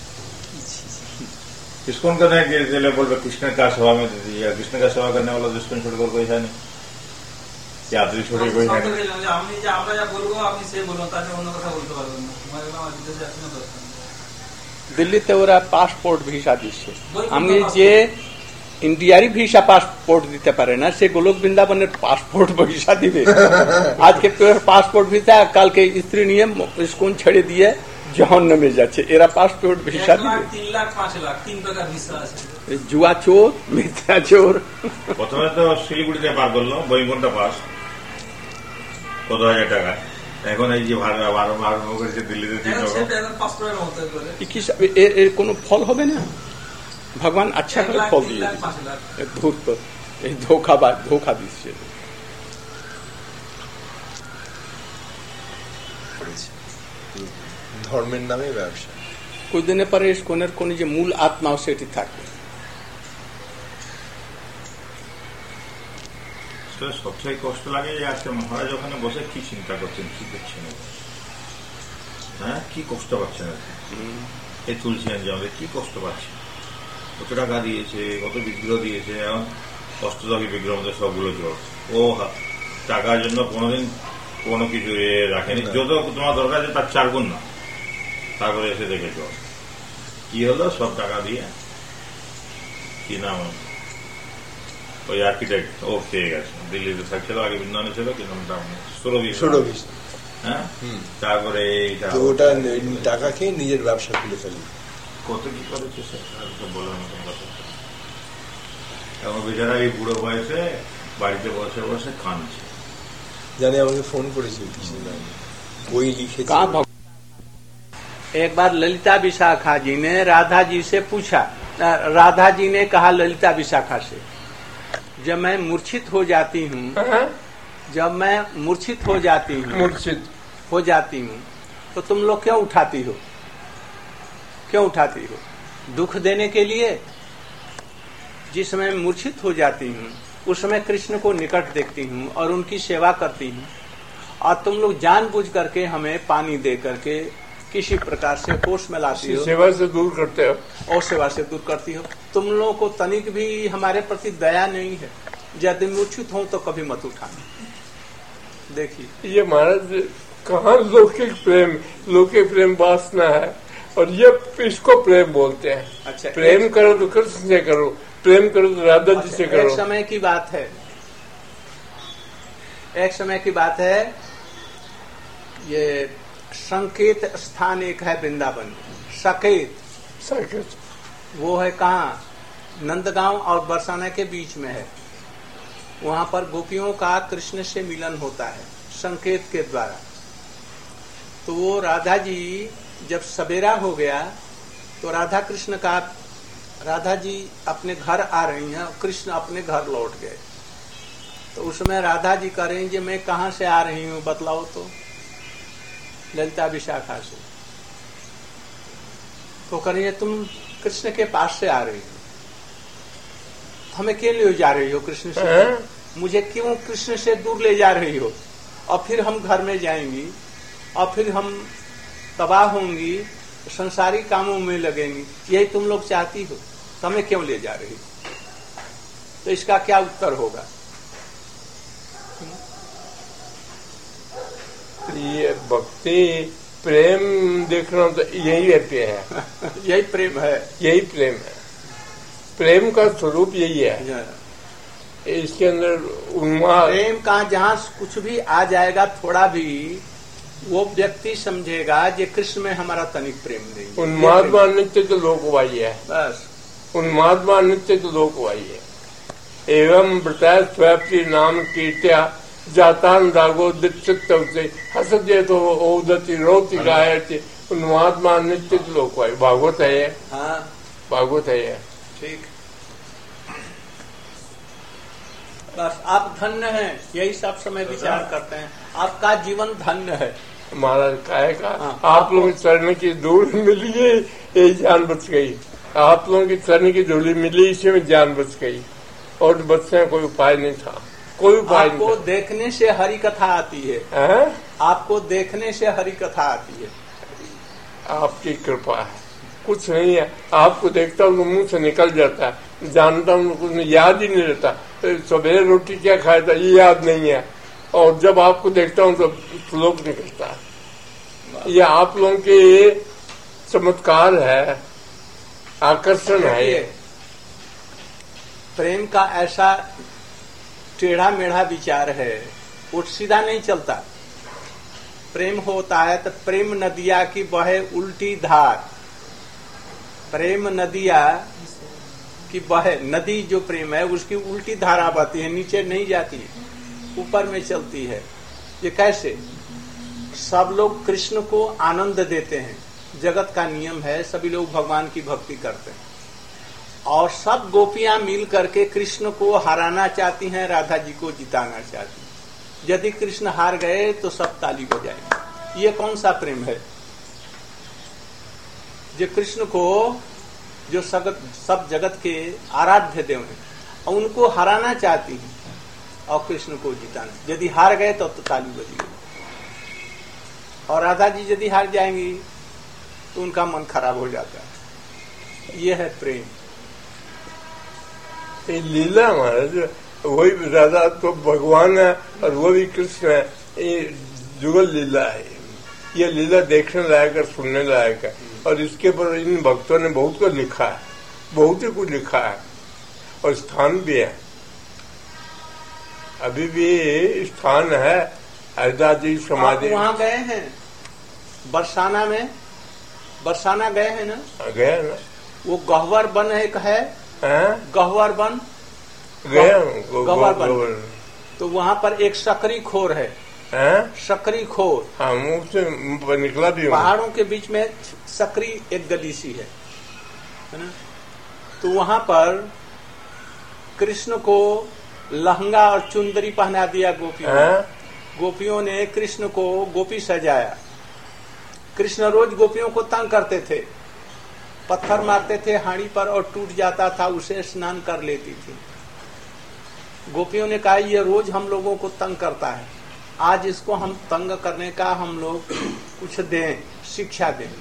K: इस्कॉन करने के लिए बोल कृष्ण का सेवा में दे दीजिए, कृष्ण का सेवा करने वाला इस्कॉन छोड़कर कोई है नहीं, यात्री छोड़े कोई है नहीं।
B: দিল্লিতে ওরা পাসপোর্ট ভিসা দিচ্ছে, আমি যে ইন্ডিয়ারই ভিসা পাসপোর্ট দিতে পারে না সে গোলক বৃন্দাবনের পাসপোর্ট ভিসা দিবে। আজকে পাসপোর্ট ভিসা, কালকে স্ত্রী নিয়ে ইস্কন ছেড়ে দিয়ে জহন্নামে যাচ্ছে, এরা পাসপোর্ট ভিসা দিবে। জুয়া চোর, মিথ্যা চোর।
K: প্রথমে তো শিলিগুড়িতে পার করলো বইমনটা পাস কত হাজার টাকা, এখন এই যে ভাড়া আরম্ভ করেছে দিল্লিতে তিন রকম।
B: এর কোনো ফল হবে না, ভগবান আচ্ছা করে ফল দিয়ে ধূর্ত এই ধোখা বা ধোখা দিচ্ছে।
I: ধর্মের নামে ব্যবসা।
B: कुछ दिन पर इस कोनेर कोनी যে মূল আত্মা সেটি থাকবে।
K: সবচেয়ে কষ্ট লাগে যে আজকে মহারাজ ওখানে বসে কি চিন্তা করছেন, কি করছেন, হ্যাঁ কি কষ্ট পাচ্ছেন এই তুলসী আমাদের কি কষ্ট পাচ্ছে, কত টাকা দিয়েছে, কত বিগ্রহ দিয়েছে, এখন অষ্টদশী বিগ্রহ মধ্যে সবগুলো জোর। ও টাকার জন্য কোনোদিন কোনো কিছু রাখেনি, যত তোমার দরকার আছে তার চার গুণ না। তারপরে এসে দেখেছ কি হলো, সব টাকা দিয়ে কি নাম ওই আর্কিটেক্ট ও পেয়ে গেছে, দিল্লিতে থাকছিল আগে, বৃন্দাবনে ছিল, কি নামটা সুরভি সুরভি হ্যাঁ। তারপরে
I: ওটা টাকা খেয়ে নিজের ব্যবসা খুলে ফেলি,
K: কত কি করেছে সেটা বলার মতন কথা। এখন বেচারা এই বুড়ো বয়সে বাড়িতে বসে বসে কাঁদছে।
I: জানি আমাকে ফোন করেছিল কিছুদিন আগে, বই লিখেছে।
B: एक बार ललिता विशाखा जी ने राधा जी से पूछा, राधा जी ने कहा ललिता विशाखा से, जब मैं मूर्छित हो जाती हूँ, जब मैं मूर्छित हो जाती हूँ
I: मूर्छित
B: हो जाती हूँ तो तुम लोग क्यों उठाती हो, क्यों उठाती हो? दुख देने के लिए? जिस समय मूर्छित हो जाती हूँ उस समय कृष्ण को निकट देखती हूँ और उनकी सेवा करती हूँ, और तुम लोग जानबूझ करके हमें पानी दे करके किसी प्रकार से होश में लाती हो,
M: सेवा से दूर करते हो
B: और सेवा से दूर करती हो। तुम लोगों को तनिक भी हमारे प्रति दया नहीं है। यदि मूर्छित हो तो कभी मत उठाना। देखिए
M: ये महाराज कहाँ लौकिक प्रेम, लौकिक प्रेम वासना है, और ये इसको प्रेम बोलते हैं।
B: अच्छा,
M: प्रेम करो तो कृष्ण से करो, प्रेम करो तो राधा जी से करो।
B: एक समय की बात है, एक समय की बात है, ये संकेत स्थान एक है वृंदावन, सकेत
M: सकेत
B: वो है कहाँ, नंदगांव और बरसाना के बीच में है। वहां पर गोपियों का कृष्ण से मिलन होता है संकेत के द्वारा। तो वो राधा जी जब सवेरा हो गया तो राधा कृष्ण का, राधा जी अपने घर आ रही हैं, कृष्ण अपने घर लौट गए। तो उसमें राधा जी कह रही हैं, मैं कहाँ से आ रही हूँ बतलाओ तो, ललिता विशाखा से। तो कह रही है तुम कृष्ण के पास से आ रही हो, हमें क्यों ले जा रही हो कृष्ण से, मुझे क्यों कृष्ण से दूर ले जा रही हो, और फिर हम घर में जाएंगी और फिर हम तबाह होंगी, संसारी कामों में लगेंगी, यही तुम लोग चाहती हो, तो हमें क्यों ले जा रही हो। तो इसका क्या उत्तर होगा।
M: ये भक्ति प्रेम देखना तो यही है
B: यही प्रेम है, यही
M: प्रेम है, प्रेम का स्वरूप यही है। इसके अंदर उन्माद,
B: प्रेम का जहाँ कुछ भी आ जाएगा थोड़ा भी, वो व्यक्ति समझेगा ये कृष्ण में हमारा तनिक प्रेम नहीं।
M: उन्मादमा नित्य तो लोकवाही है, बस उन्मादमा नित्य तो लोकवाही है। एवं बताया स्वप्ति नाम कीर्त्या जातान रागो दीक्षित से हसदे तो ओदति रोति गायति उन्मादमा नित्य तो लोकवाही। भागवत है,
B: हाँ
M: भागवत है।
B: ठीक, बस आप धन्य हैं, यही सब समय विचार करते हैं, आपका जीवन धन्य है।
M: महाराज काहे का, हाँ, आप लोगों की चरण की धूल मिली है, यही जान बच गई। आप लोगों की चरण की धूल मिली, इसी में जान बच गई, और बचने कोई उपाय नहीं था, कोई उपाय नहीं।
B: आपको देखने से हरि कथा आती है,
M: है? आपको
B: देखने से हरि कथा आती है,
M: आपकी कृपा है, कुछ नहीं है। आपको देखता हूँ तो मुंह से निकल जाता है, जानता हूँ कुछ याद ही नहीं रहता, सवेरे रोटी क्या खाया था ये याद नहीं है, और जब आपको देखता हूँ तो श्लोक निकलता है। ये आप लोगों के चमत्कार है, आकर्षण है।
B: प्रेम का ऐसा टेढ़ा मेढ़ा विचार है, उठ सीधा नहीं चलता। प्रेम होता है तो प्रेम नदिया की बहे उल्टी धार, प्रेम नदिया की बहे, नदी जो प्रेम है उसकी उल्टी धारा बहती है, नीचे नहीं जाती, ऊपर में चलती है। ये कैसे, सब लोग कृष्ण को आनंद देते हैं, जगत का नियम है, सभी लोग भगवान की भक्ति करते हैं, और सब गोपियां मिल करके कृष्ण को हराना चाहती हैं, राधा जी को जिताना चाहती हैं। यदि कृष्ण हार गए तो सब ताली बजाएंगे। ये कौन सा प्रेम है, जो कृष्ण को, जो सगत, सब जगत के आराध्य देव हैं, और उनको हराना चाहती हैं और कृष्ण को जिताना। यदि हार गए तो, तो ताली बजेगी, और राधा जी यदि हार जाएंगी तो उनका मन खराब हो जाता है। ये है प्रेम।
M: ये लीला महाराज, वही राधा तो भगवान है और वो भी कृष्ण है, ये जुगल लीला है। ये लीला देखने लायक और सुनने लायक है, और इसके पर इन भक्तों ने बहुत कुछ लिखा है, बहुत ही कुछ लिखा है, और स्थान भी है, अभी भी स्थान है। हरिदास जी समाधि,
B: वहाँ गए हैं बरसाना में, बरसाना गए हैं ना,
M: गए ना,
B: वो गहवर वन एक है, गहवर वन,
M: गया
B: गहवर वन, तो वहाँ पर एक सकरी खोर है, सकरी खोर,
M: हाँ, मुंह से निकला भी,
B: पहाड़ों के बीच में सकरी एक गली सी है, है ना। तो वहाँ पर कृष्ण को लहंगा और चुंदरी पहना दिया गोपियों ने, गोपियों ने कृष्ण को गोपी सजाया। कृष्ण रोज गोपियों को तंग करते थे, पत्थर मारते थे हांडी पर और टूट जाता था, उसे स्नान कर लेती थी। गोपियों ने कहा ये रोज हम लोगों को तंग करता है, आज इसको हम तंग करने का हम लोग कुछ दें, शिक्षा दें।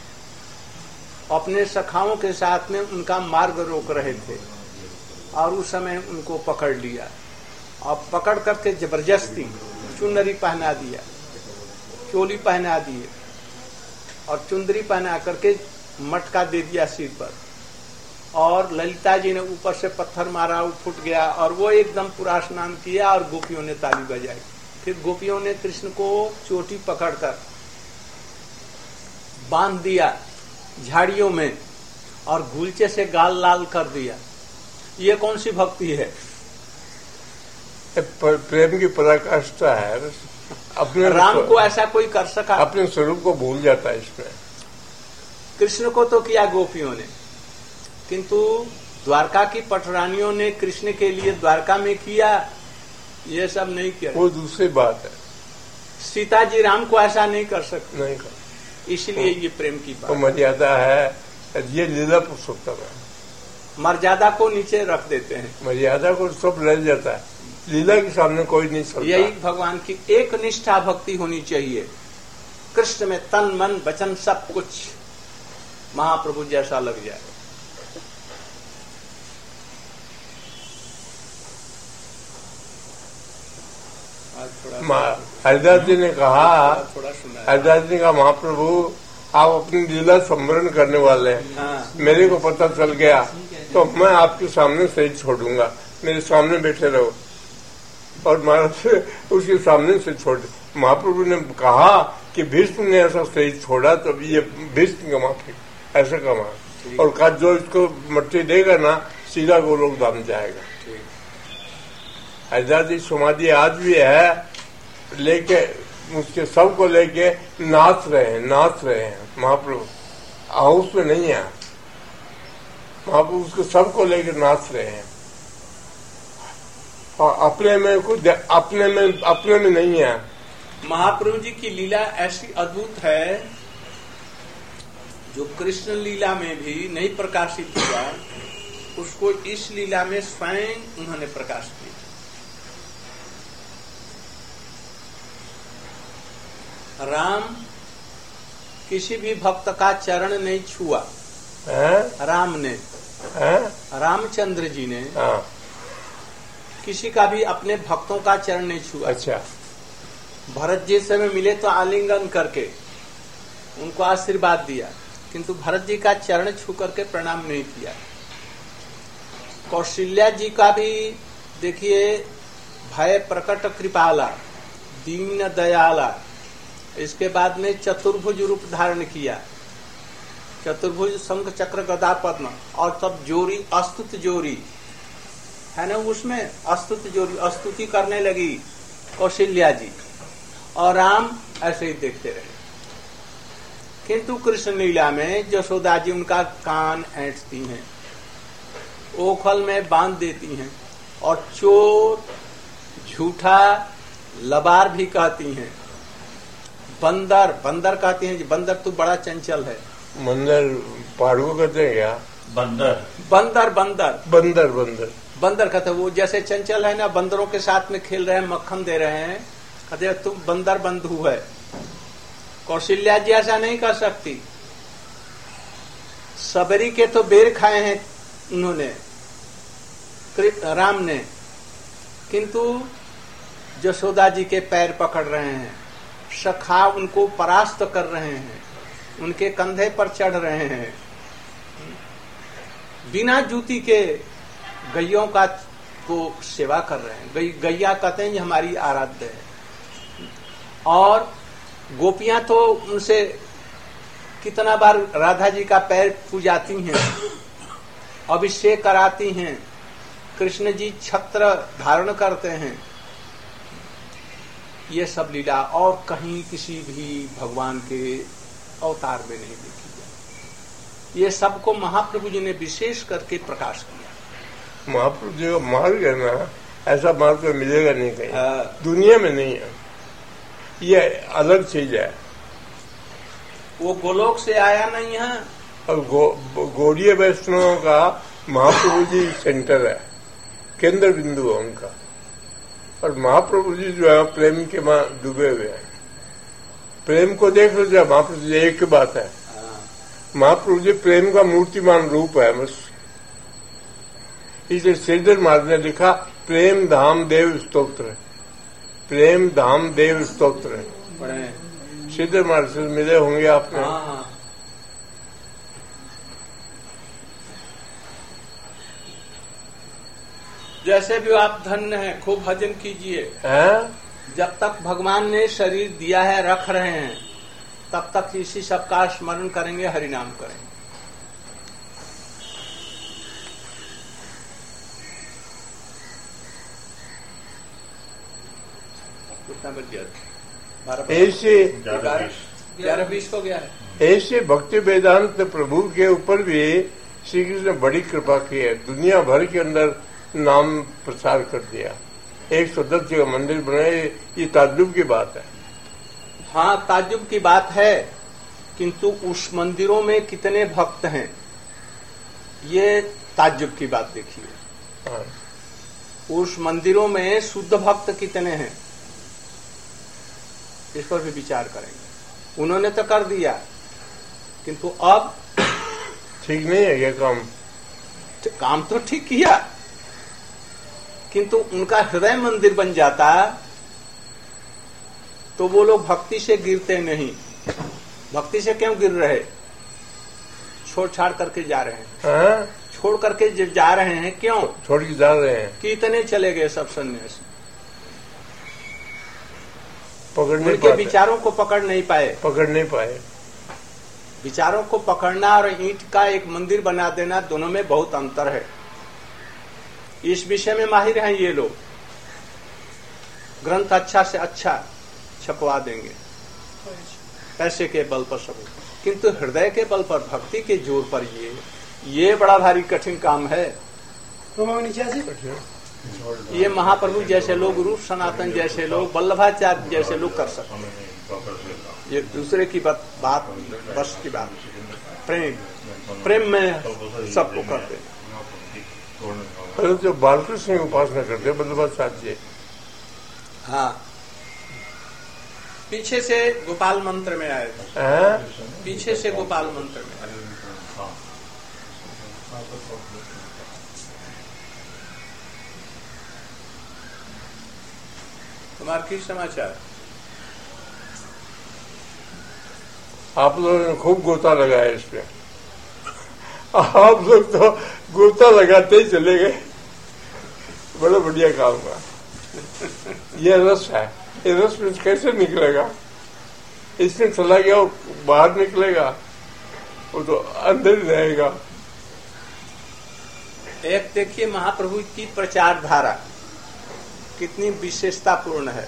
B: अपने सखाओं के साथ में उनका मार्ग रोक रहे थे और उस समय उनको पकड़ लिया और पकड़ करके जबरदस्ती चुनरी पहना दिया, चोली पहना दिए और चुंदरी पहना करके मटका दे दिया सिर पर। और ललिता जी ने ऊपर से पत्थर मारा, वो फूट गया और वो एकदम पूरा स्नान किया और गोपियों ने ताली बजाई। फिर गोपियों ने कृष्ण को चोटी पकड़कर बांध दिया झाड़ियों में और गुलचे से गाल लाल कर दिया। ये कौन सी भक्ति है?
M: प्रेम की पराकाष्ठा है। अपने
B: राम को ऐसा कोई कर सका?
M: अपने स्वरूप को भूल जाता है इसमें।
B: कृष्ण को तो किया गोपियों ने, किंतु द्वारका की पटरानियों ने कृष्ण के लिए द्वारका में किया, ये सब नहीं किया।
M: वो दूसरी बात है।
B: सीता जी राम को ऐसा नहीं कर सकते,
M: नहीं कर,
B: इसलिए ये प्रेम की बात।
M: तो मर्यादा है, ये लीला पुरुषोत्तम है।
B: मर्यादा को नीचे रख देते हैं,
M: मर्यादा को सब रह जाता है, लीला के सामने कोई नहीं चलता।
B: यही भगवान की एक निष्ठा भक्ति होनी चाहिए। कृष्ण में तन मन वचन सब कुछ महाप्रभु जैसा लग जाए।
M: हरिदास जी ने कहा, हरिदास जी ने कहा महाप्रभु आप अपनी लीला संवरण करने वाले हैं। हाँ। मेरे को पता चल गया तो मैं आपके सामने सही छोड़ूंगा, मेरे सामने बैठे रहो। और महाराज उसके सामने से छोड़। महाप्रभु ने कहा कि भीष्म ने ऐसा सही छोड़ा तो ये भीष्म का माफी ऐसा कमा, और कहा जो इसको मट्टी देगा ना सीधा गोलोक धाम जाएगा। हरिदास जी समाधि आज भी है, लेके उसके सबको लेके नाच रहे हैं, नाच रहे हैं महाप्रभु। हाउस में नहीं है महाप्रभु, उसको सबको लेके नाच रहे हैं और अपने में कुछ अपने में अपने में नहीं है।
B: महाप्रभु जी की लीला ऐसी अद्भुत है जो कृष्ण लीला में भी नहीं प्रकाशित हुआ, उसको इस लीला में स्वयं उन्होंने प्रकाश किया। राम किसी भी भक्त का चरण नहीं छुआ, राम ने, रामचंद्र जी ने
M: हाँ।
B: किसी का भी अपने भक्तों का चरण नहीं छुआ।
M: अच्छा।
B: भरत जी से में मिले तो आलिंगन करके उनको आशीर्वाद दिया, किंतु भरत जी का चरण छू करके प्रणाम नहीं किया। कौशल्या जी का भी देखिए, भय प्रकट कृपाला, दीन दयाला, इसके बाद में चतुर्भुज रूप धारण किया, चतुर्भुज शंख चक्र गदा पद्म, और तब जोरी अस्तुत जोरी है ना, उसमें अस्तुत जोरी अस्तुति करने लगी कौशल्या जी, और राम ऐसे ही देखते रहे। किंतु कृष्ण लीला में यशोदा जी उनका कान ऐंठती हैं, ओखल में बांध देती हैं, और चोर झूठा लबार भी कहती हैं, बंदर बंदर कहती हैं, बंदर तो बड़ा चंचल है।
M: बंदर पहाड़ को कहते हैं क्या?
K: बंदर
B: बंदर बंदर
M: बंदर बंदर
B: बंदर कहते हैं, वो जैसे चंचल है ना, बंदरों के साथ में खेल रहे हैं, मक्खन दे रहे हैं, कहते हैं तुम बंदर बंधु है। कौशल्या जी ऐसा नहीं कर सकती। सबरी के तो बेर खाए हैं उन्होंने, राम ने, किंतु यशोदा जी के पैर पकड़ रहे हैं, सखा उनको परास्त कर रहे हैं, उनके कंधे पर चढ़ रहे हैं, बिना जूती के गैयों का को सेवा कर रहे हैं। गै, गैया कहते हैं ये हमारी आराध्य है। और गोपियां तो उनसे कितना बार राधा जी का पैर पूजाती हैं, अभिषेक कराती हैं, कृष्ण जी छत्र धारण करते हैं। ये सब लीला और कहीं किसी भी भगवान के अवतार में नहीं देखी जाती। ये सबको महाप्रभु जी ने विशेष करके प्रकाश किया।
M: महाप्रभु जी का मार्ग है ना, ऐसा मार्ग तो मिलेगा नहीं कहीं, दुनिया में नहीं है, ये अलग चीज है।
B: वो गोलोक से आया नहीं है।
M: और गो, गौड़ीय वैष्णवों का महाप्रभु जी सेंटर है, केंद्र बिंदु है उनका। और महाप्रभु जी जो है प्रेम के मां डूबे हुए हैं। प्रेम को देख लो जो महाप्रभु जी एक बात है, महाप्रभु जी प्रेम का मूर्तिमान रूप है बस। इसलिए श्रीधर महाराज ने लिखा प्रेम धाम देव स्तोत्र, प्रेम धाम देव स्तोत्र। श्रीधर महाराज से मिले होंगे आपने।
B: जैसे भी आप धन्य हैं, खूब भजन कीजिए। जब तक भगवान ने शरीर दिया है, रख रहे हैं, तब तक इसी सबका स्मरण करेंगे, हरिनाम करेंगे। कितना बज गया?
M: ऐसे
B: ग्यारह बीस को गया है।
M: ऐसे भक्ति वेदांत प्रभु के ऊपर भी श्री कृष्ण ने बड़ी कृपा की है। दुनिया भर के अंदर नाम प्रसार कर दिया, एक सौ दस जगह मंदिर बनाए। ये ताज्जुब की बात है।
B: हाँ, ताज्जुब की बात है, किंतु उस मंदिरों में कितने भक्त हैं, ये ताज्जुब की बात देखिए।
M: हाँ।
B: उस मंदिरों में शुद्ध भक्त कितने हैं, इस पर भी विचार करेंगे। उन्होंने तो कर दिया, किंतु अब
M: ठीक नहीं है ये काम।
B: काम तो ठीक किया, किंतु उनका हृदय मंदिर बन जाता तो वो लोग भक्ति से गिरते नहीं। भक्ति से क्यों गिर रहे? छोड़ छाड़ करके जा रहे हैं।
M: हाँ?
B: छोड़ करके जा रहे हैं, क्यों
M: छोड़ के जा रहे हैं?
B: कितने चले गए सब सन्यासी,
M: पकड़ नहीं
B: उनके विचारों को पकड़ नहीं पाए।
M: पकड़ नहीं पाए
B: विचारों को पकड़ना और ईंट का एक मंदिर बना देना, दोनों में बहुत अंतर है। इस विषय में माहिर हैं ये लोग, ग्रंथ अच्छा से अच्छा छपवा देंगे पैसे के बल पर सब, किंतु हृदय के बल पर, भक्ति के जोर पर ये ये बड़ा भारी कठिन काम है। ये महाप्रभु जैसे लोग, रूप सनातन जैसे लोग, वल्लभाचार्य जैसे लोग कर सकते हैं। ये दूसरे की बात बात बस की बात, प्रेम प्रेम में सबको करते हैं।
M: अरे जो बालकृष्ण की उपासना करते वल्लभाचार्य,
B: हाँ, पीछे से गोपाल मंत्र में आए थे।
M: हाँ?
B: पीछे से गोपाल मंत्र में आए। तुम्हारा की समाचार?
M: आप लोगों ने खूब गोता लगाया इस पे। आप लोग तो गोता लगाते ही चले गए, बड़ा बढ़िया काम हुआ। ये रस है, ये रस में कैसे निकलेगा? इसमें चला गया वो बाहर निकलेगा, वो तो अंदर ही रहेगा।
B: एक देखिए महाप्रभु की प्रचार धारा कितनी विशेषता पूर्ण है।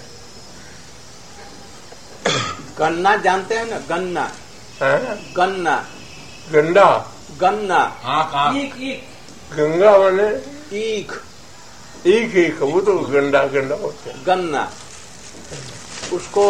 B: गन्ना जानते हैं ना? गन्ना
M: है?
B: गन्ना
M: गंडा
B: गन्ना
H: ईख ईख
M: गंगा माने
B: ईख
M: ईख ईख वो तो गंडा गंडा होता है।
B: गन्ना, उसको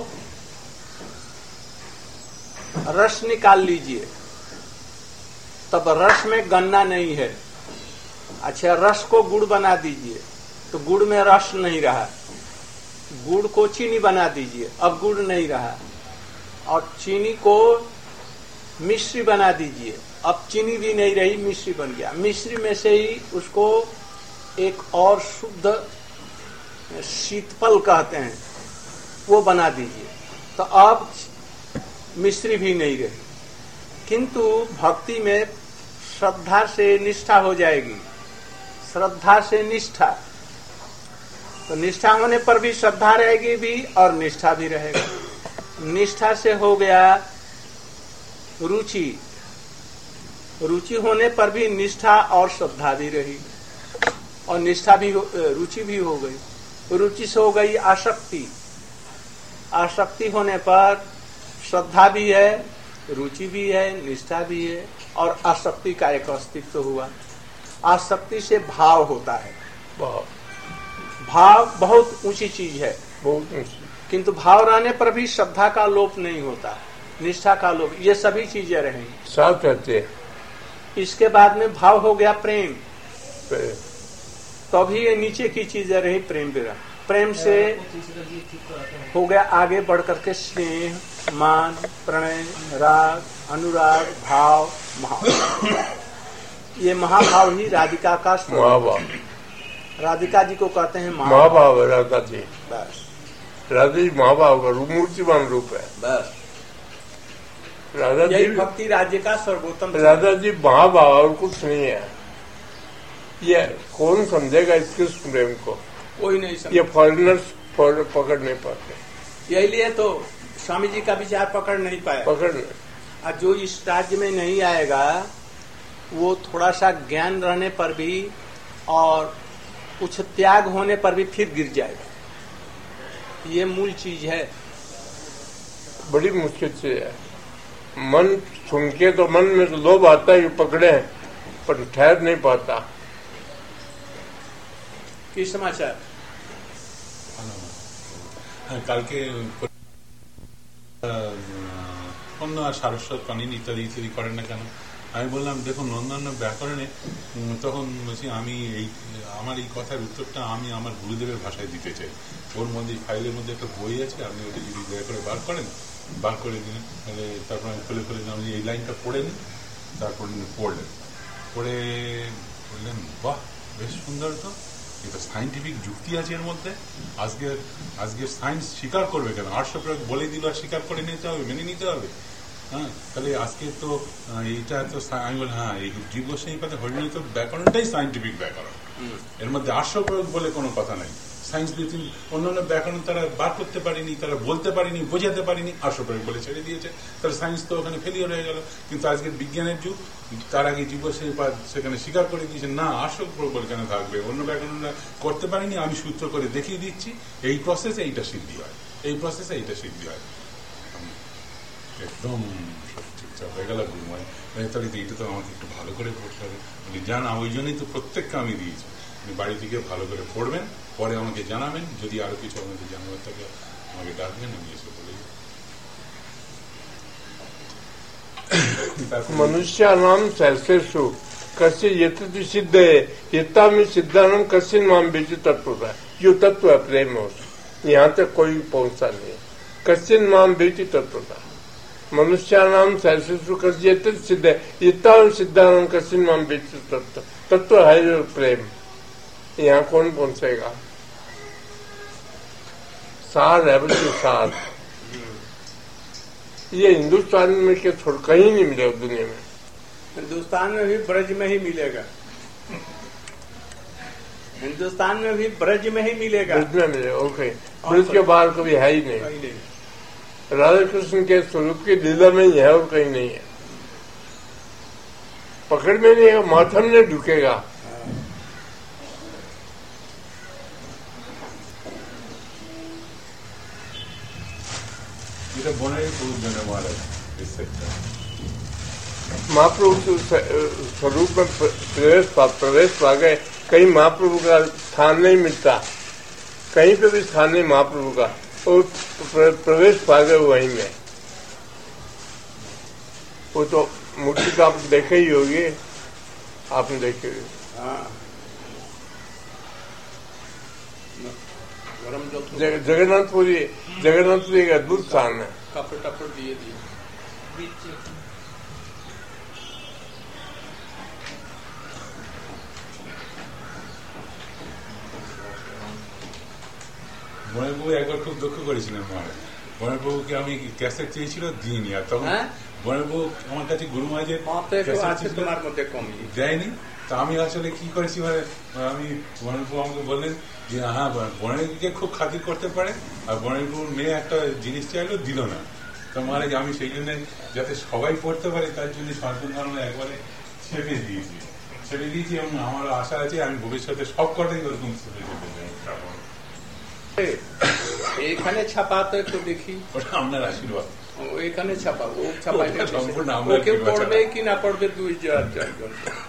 B: रस निकाल लीजिए, तब रस में गन्ना नहीं है। अच्छा, रस को गुड़ बना दीजिए तो गुड़ में रस नहीं रहा। गुड़ को चीनी बना दीजिए, अब गुड़ नहीं रहा। और चीनी को मिश्री बना दीजिए, अब चीनी भी नहीं रही, मिश्री बन गया। मिश्री में से ही उसको एक और शुद्ध शीतफल कहते हैं, वो बना दीजिए, तो अब मिश्री भी नहीं रही। किंतु भक्ति में श्रद्धा से निष्ठा हो जाएगी, श्रद्धा से निष्ठा, तो निष्ठा होने पर भी श्रद्धा रहेगी भी और निष्ठा भी रहेगा। निष्ठा से हो गया रुचि, रुचि होने पर भी निष्ठा और श्रद्धा भी रही, और निष्ठा भी, रुचि भी हो गई। रुचि से हो गई आसक्ति, आसक्ति होने पर श्रद्धा भी है, रुचि भी है, निष्ठा भी है, और आसक्ति का एक अस्तित्व हुआ। आसक्ति से भाव होता है। भाव बहुत ऊंची चीज है,
M: बहुत ऊंची,
B: किंतु भाव रहने पर भी श्रद्धा का लोप नहीं होता, निष्ठा का लोप, ये सभी चीजें रहेंगी
M: साथ रहते हैं।
B: इसके बाद में भाव हो गया प्रेम, तभी तो ये नीचे की चीजें रही, प्रेम विरह। प्रेम से हो गया आगे बढ़ करके स्नेह, मान, प्रणय, राग, अनुराग, भाव, महाभाव। ये महाभाव ही राधिका का
M: महाभाव।
B: राधिका जी को कहते हैं
M: महाभाव है राधा जी।
B: बस
M: राधा जी महाभाव का रूप, मूर्तिमान रूप है।
B: बस
M: राधा जी
B: भक्ति राज्य का सर्वोत्तम।
M: राधा जी महाभाव और कुछ नहीं है। ये कौन समझेगा इस कृष्ण प्रेम को?
B: कोई नहीं समझ।
M: ये फॉरेनर्स पकड़ नहीं पाते।
B: यही लिए तो स्वामी जी का विचार पकड़ नहीं पाया।
M: पकड़ नहीं।
B: और जो इस राज्य में नहीं आएगा वो थोड़ा सा ज्ञान रहने पर भी और कुछ त्याग होने पर भी फिर गिर जाएगा। ये मूल चीज है।
M: बड़ी मुश्किल से है। मन सुन के तो मन में तो लोभ आता है कि पकड़े, पर ठहर नहीं पाता।
B: কি সমাচার?
N: কালকে অন্য আর সারস্বত পানিন ইত্যাদি ইত্যাদি করেন না কেন? আমি বললাম দেখুন অন্যান্য ব্যাকরণে, তখন বলছি আমি এই আমার এই কথার উত্তরটা আমি আমার গুরুদেবের ভাষায় দিতে চাই। ওর মধ্যে ফাইলের মধ্যে একটা বই আছে, আপনি ওটা যদি দয়া করে বার করেন, বার করে দিন, তাহলে তারপর আমি খুলে খুলে আমি এই লাইনটা পড়ে নিন। তারপর পড়লেন, পড়ে বললেন বাহ বেশ সুন্দর, তো এটা সাইন্টিফিক যুক্তি আছে এর মধ্যে। আজকে আজকে সায়েন্স স্বীকার করবে কেন? আটশো প্রয়োগ বলে দিল আর স্বীকার করে নিতে হবে, মেনে নিতে হবে। হ্যাঁ, তাহলে আজকে তো এইটা তো আমি বলি হ্যাঁ এই জীব গোস্বামী পাতে হরিণীত ব্যাকরণটাই সাইন্টিফিক ব্যাকরণ। এর মধ্যে আটশো প্রয়োগ বলে কোনো কথা নাই। সায়েন্স দিয়ে অন্যান্য ব্যাকরণ তারা বার করতে পারেনি, তারা বলতে পারেনি, বোঝাতে পারেনি, আটশো প্রয়োগ বলে ছেড়ে দিয়েছে। তাহলে সায়েন্স তো ওখানে ফেলিওর হয়ে গেল। কিন্তু আজকের বিজ্ঞানের যুগ, তার আগে জীব গোস্বামী পাদ সেখানে স্বীকার করে দিয়েছে না আটশো প্রয়োগ বলে কেন থাকবে, অন্য ব্যাকরণরা করতে পারেনি, আমি সূত্র করে দেখিয়ে দিচ্ছি এই প্রসেসে এইটা সিদ্ধি হয়, এই প্রসেসে এইটা সিদ্ধি হয়। একদম চুপচাপ হয়ে গেল গুরুময়। তাহলে এইটা তো আমাকে একটু ভালো করে পড়তে হবে। জানা ওই জন্যই তো প্রত্যেককে আমি দিয়েছি, বাড়ি থেকে ভালো করে পড়বেন, পরে আমাকে জানাবেন, যদি আরো কিছু আমাকে জানাবার থাকে আমাকে ডাকবেন, আমি এসে বলে।
M: मनुष्यानाम सहस्रेषु कस्य यतति सिद्धे यतामि सिद्धानाम कस्य नाम बीज तत्व है। जो तत्व है प्रेम हो, यहाँ तक कोई पहुंचता नहीं। कस्य नाम बीज तत्व है। मनुष्यानाम सहस्रेषु कस्य यतति सिद्धे यतामि सिद्धानाम कस्य नाम बीज तत्व। तत्व है प्रेम, यहाँ कौन पहुंचेगा? सार है बच्चे, सार। ये हिंदुस्तान में के छोड़ कहीं नहीं मिलेगा दुनिया में।
B: हिंदुस्तान में भी ब्रज में ही मिलेगा। हिंदुस्तान में भी ब्रज में ही मिलेगा।
M: ब्रज में मिलेगा, ओके। ब्रज के बाहर कभी है ही नहीं। राधा कृष्ण के स्वरूप की लीला में ही है और कहीं नहीं है। पकड़ में नहीं है, माथा में ढुकेगा। महाप्रभु स्वरूप में प्रवेश प्रवेश पा गए। कहीं महाप्रभु का स्थान नहीं मिलता, कहीं पे भी स्थान नहीं महाप्रभु का, और प्रवेश पा गए वहीं में। वो तो मूर्ति का आप देखे ही होगी, आपने देखे होगी। जगन्नाथपुरी जगन्नाथपुरी एक अद्भुत स्थान है।
B: कपड़ टपड़ दिए दिए
N: বনেরবাবু একবার খুব দুঃখ করেছিলেন মহারাজ। বনেরবাবুকে আমি ক্যাসেট চেয়েছিল দিইনি, আর তখন বনেরবাবু আমার কাছে গুরু মহারাজের দেয়নি। তা আমি আসলে কি করেছি, মানে আমি বনেরবাবু আমাকে বললেন যে হ্যাঁ বনেরবাবুকে খুব খাতির করতে পারে, আর বনেরবাবুর মেয়ে একটা জিনিস চাইলো দিল না। তো মহারাজ আমি সেই জন্য যাতে সবাই পড়তে পারে তার জন্য সনাতন ধর্ম একবারে ছেপে দিয়েছি ছেপে দিয়েছি এবং আমার আশা আছে আমি ভবিষ্যতে সব কটাই ওরকম
B: এখানে ছাপা তো একটু দেখি।
N: ওটা আপনার আশীর্বাদ।
B: এখানে ছাপা, ও ছাপাই কেউ পড়বে কি না পড়বে দুই চারজন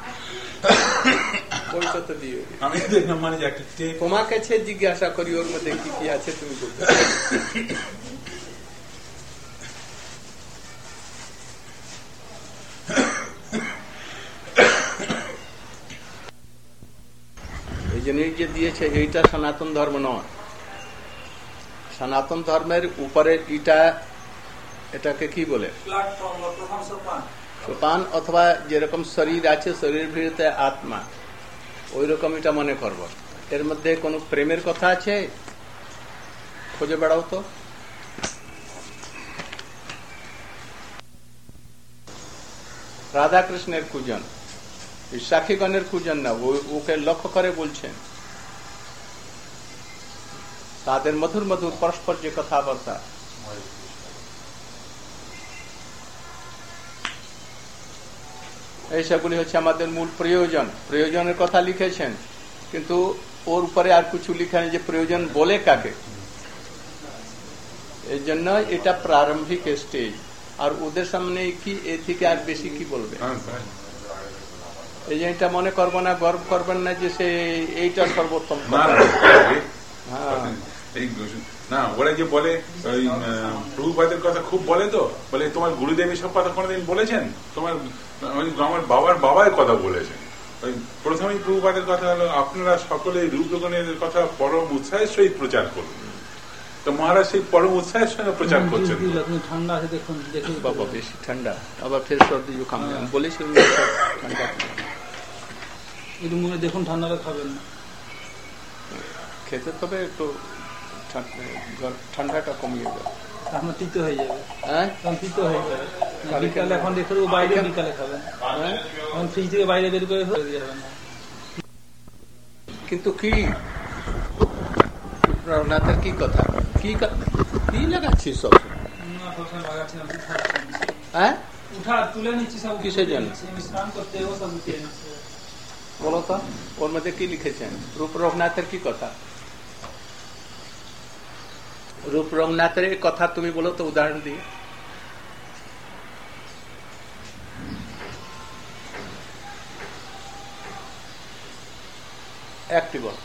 B: পয়সা তো দিয়ে।
N: আমি দেখলাম মানে
B: তোমার কাছে জিজ্ঞাসা করি ওর মধ্যে কি কি আছে তুমি বলতে। এই জিনিস যে দিয়েছে এইটা সনাতন ধর্ম নয়, সনাতন ধর্মের উপরে ইটা এটাকে কি বলে সোপান, অথবা যেরকম শরীর আছে শরীরের ভিতরে আত্মা, ওই রকম এটা মনে করব। এর মধ্যে কোনো প্রেমের কথা আছে? খুঁজে বেড়াও তো। রাধা কৃষ্ণের পূজন, সাক্ষীগণের পূজন না, ওকে লক্ষ্য করে বলছেন। তাদের মধুর মধুর পরস্পর যে কথাবার্তা, এইসবগুলি হচ্ছে আমাদের মূল প্রয়োজন। প্রয়োজনের কথা লিখেছেন, কিন্তু ওর উপরে আর কিছু লিখা নেই যে প্রয়োজন বলে কাকে। এই জন্য এটা প্রারম্ভিক স্টেজ, আর ওদের সামনে কি এর থেকে আর বেশি কি বলবে? এই যে এটা মনে করবো না, গর্ব করবেন না যে সে এইটা সর্বোত্তম।
N: না, ওরা যে বলে প্রভুপাদের কথা খুব বলে, তো বলে তোমার গুরুদেব এসব কথা কোনোদিন বলেছেন? তোমার আমার বাবার বাবার কথা বলেছেন। ওই প্রথমেই প্রভুপাদের কথা হলো, আপনারা সকলে রূপগণের কথা পরম উৎসাহের সহিত প্রচার করুন। তো মহারাজ সেই পরম উৎসাহের সঙ্গে প্রচার করছেন।
H: ঠান্ডা আছে দেখুন,
B: বাবা বেশি ঠান্ডা, আবার ফের সর্দি জুকাম বলেছি ঠান্ডা
H: মনে দেখুন, ঠান্ডাটা খাবেন না,
B: খেতে তবে একটু ঠান্ডাটা কমিয়ে যাবে,
H: আপনার তিতো হয়ে যাবে।
B: হ্যাঁ
H: তিতো হয়ে যাবে। বিকালে এখন দেখে বাইরে বিকালে খাবেন, এখন ফ্রিজ থেকে বাইরে বের করে যাবেন না।
B: কিন্তু কি রঘুনাথের কি কথা, কি কি লাগাচ্ছি সব? হ্যাঁ
H: উঠা তুলে নিচ্ছি সব।
B: কিসের জন্য?
H: স্নান করতে সব উঠিয়ে নিচ্ছে।
B: বলো তো ওর মধ্যে কি লিখেছেন? রূপ রঘুনাথের কি কথা? রূপ রঘুনাথের কথা তুমি বলো তো, উদাহরণ দিয়ে। একটি বল।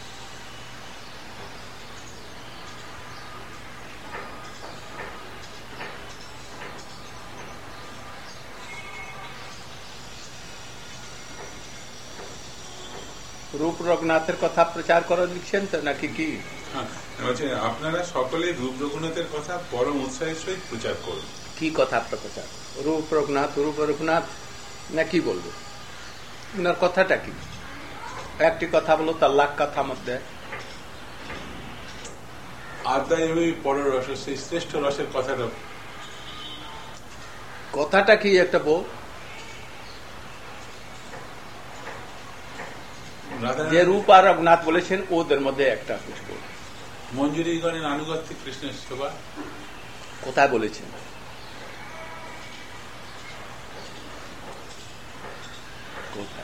B: রূপ রঘুনাথের কথা প্রচার করা লিখছেন তো নাকি কি?
N: আপনারা সকলে রূপ রঘুনাথের কথা পরম উৎসাহের সহিত প্রচার করুন।
B: কি কথা প্রচার? রূপ রঘুনাথ, রূপ রঘুনাথ না কি বলবো? ওনার কথাটা কি? একটি কথা বলো তার লাখ কথা মধ্যে।
N: আদায় পর রস, সেই শ্রেষ্ঠ রসের কথাটা
B: কথাটা কি একটা বল। যে রূপ আর রঘুনাথ বলেছেন ওদের মধ্যে একটা কিছু বল।
N: মঞ্জুরিগণের আনুগত্যে কৃষ্ণের সেবা
B: কোথায় বলেছেন? কোথায়?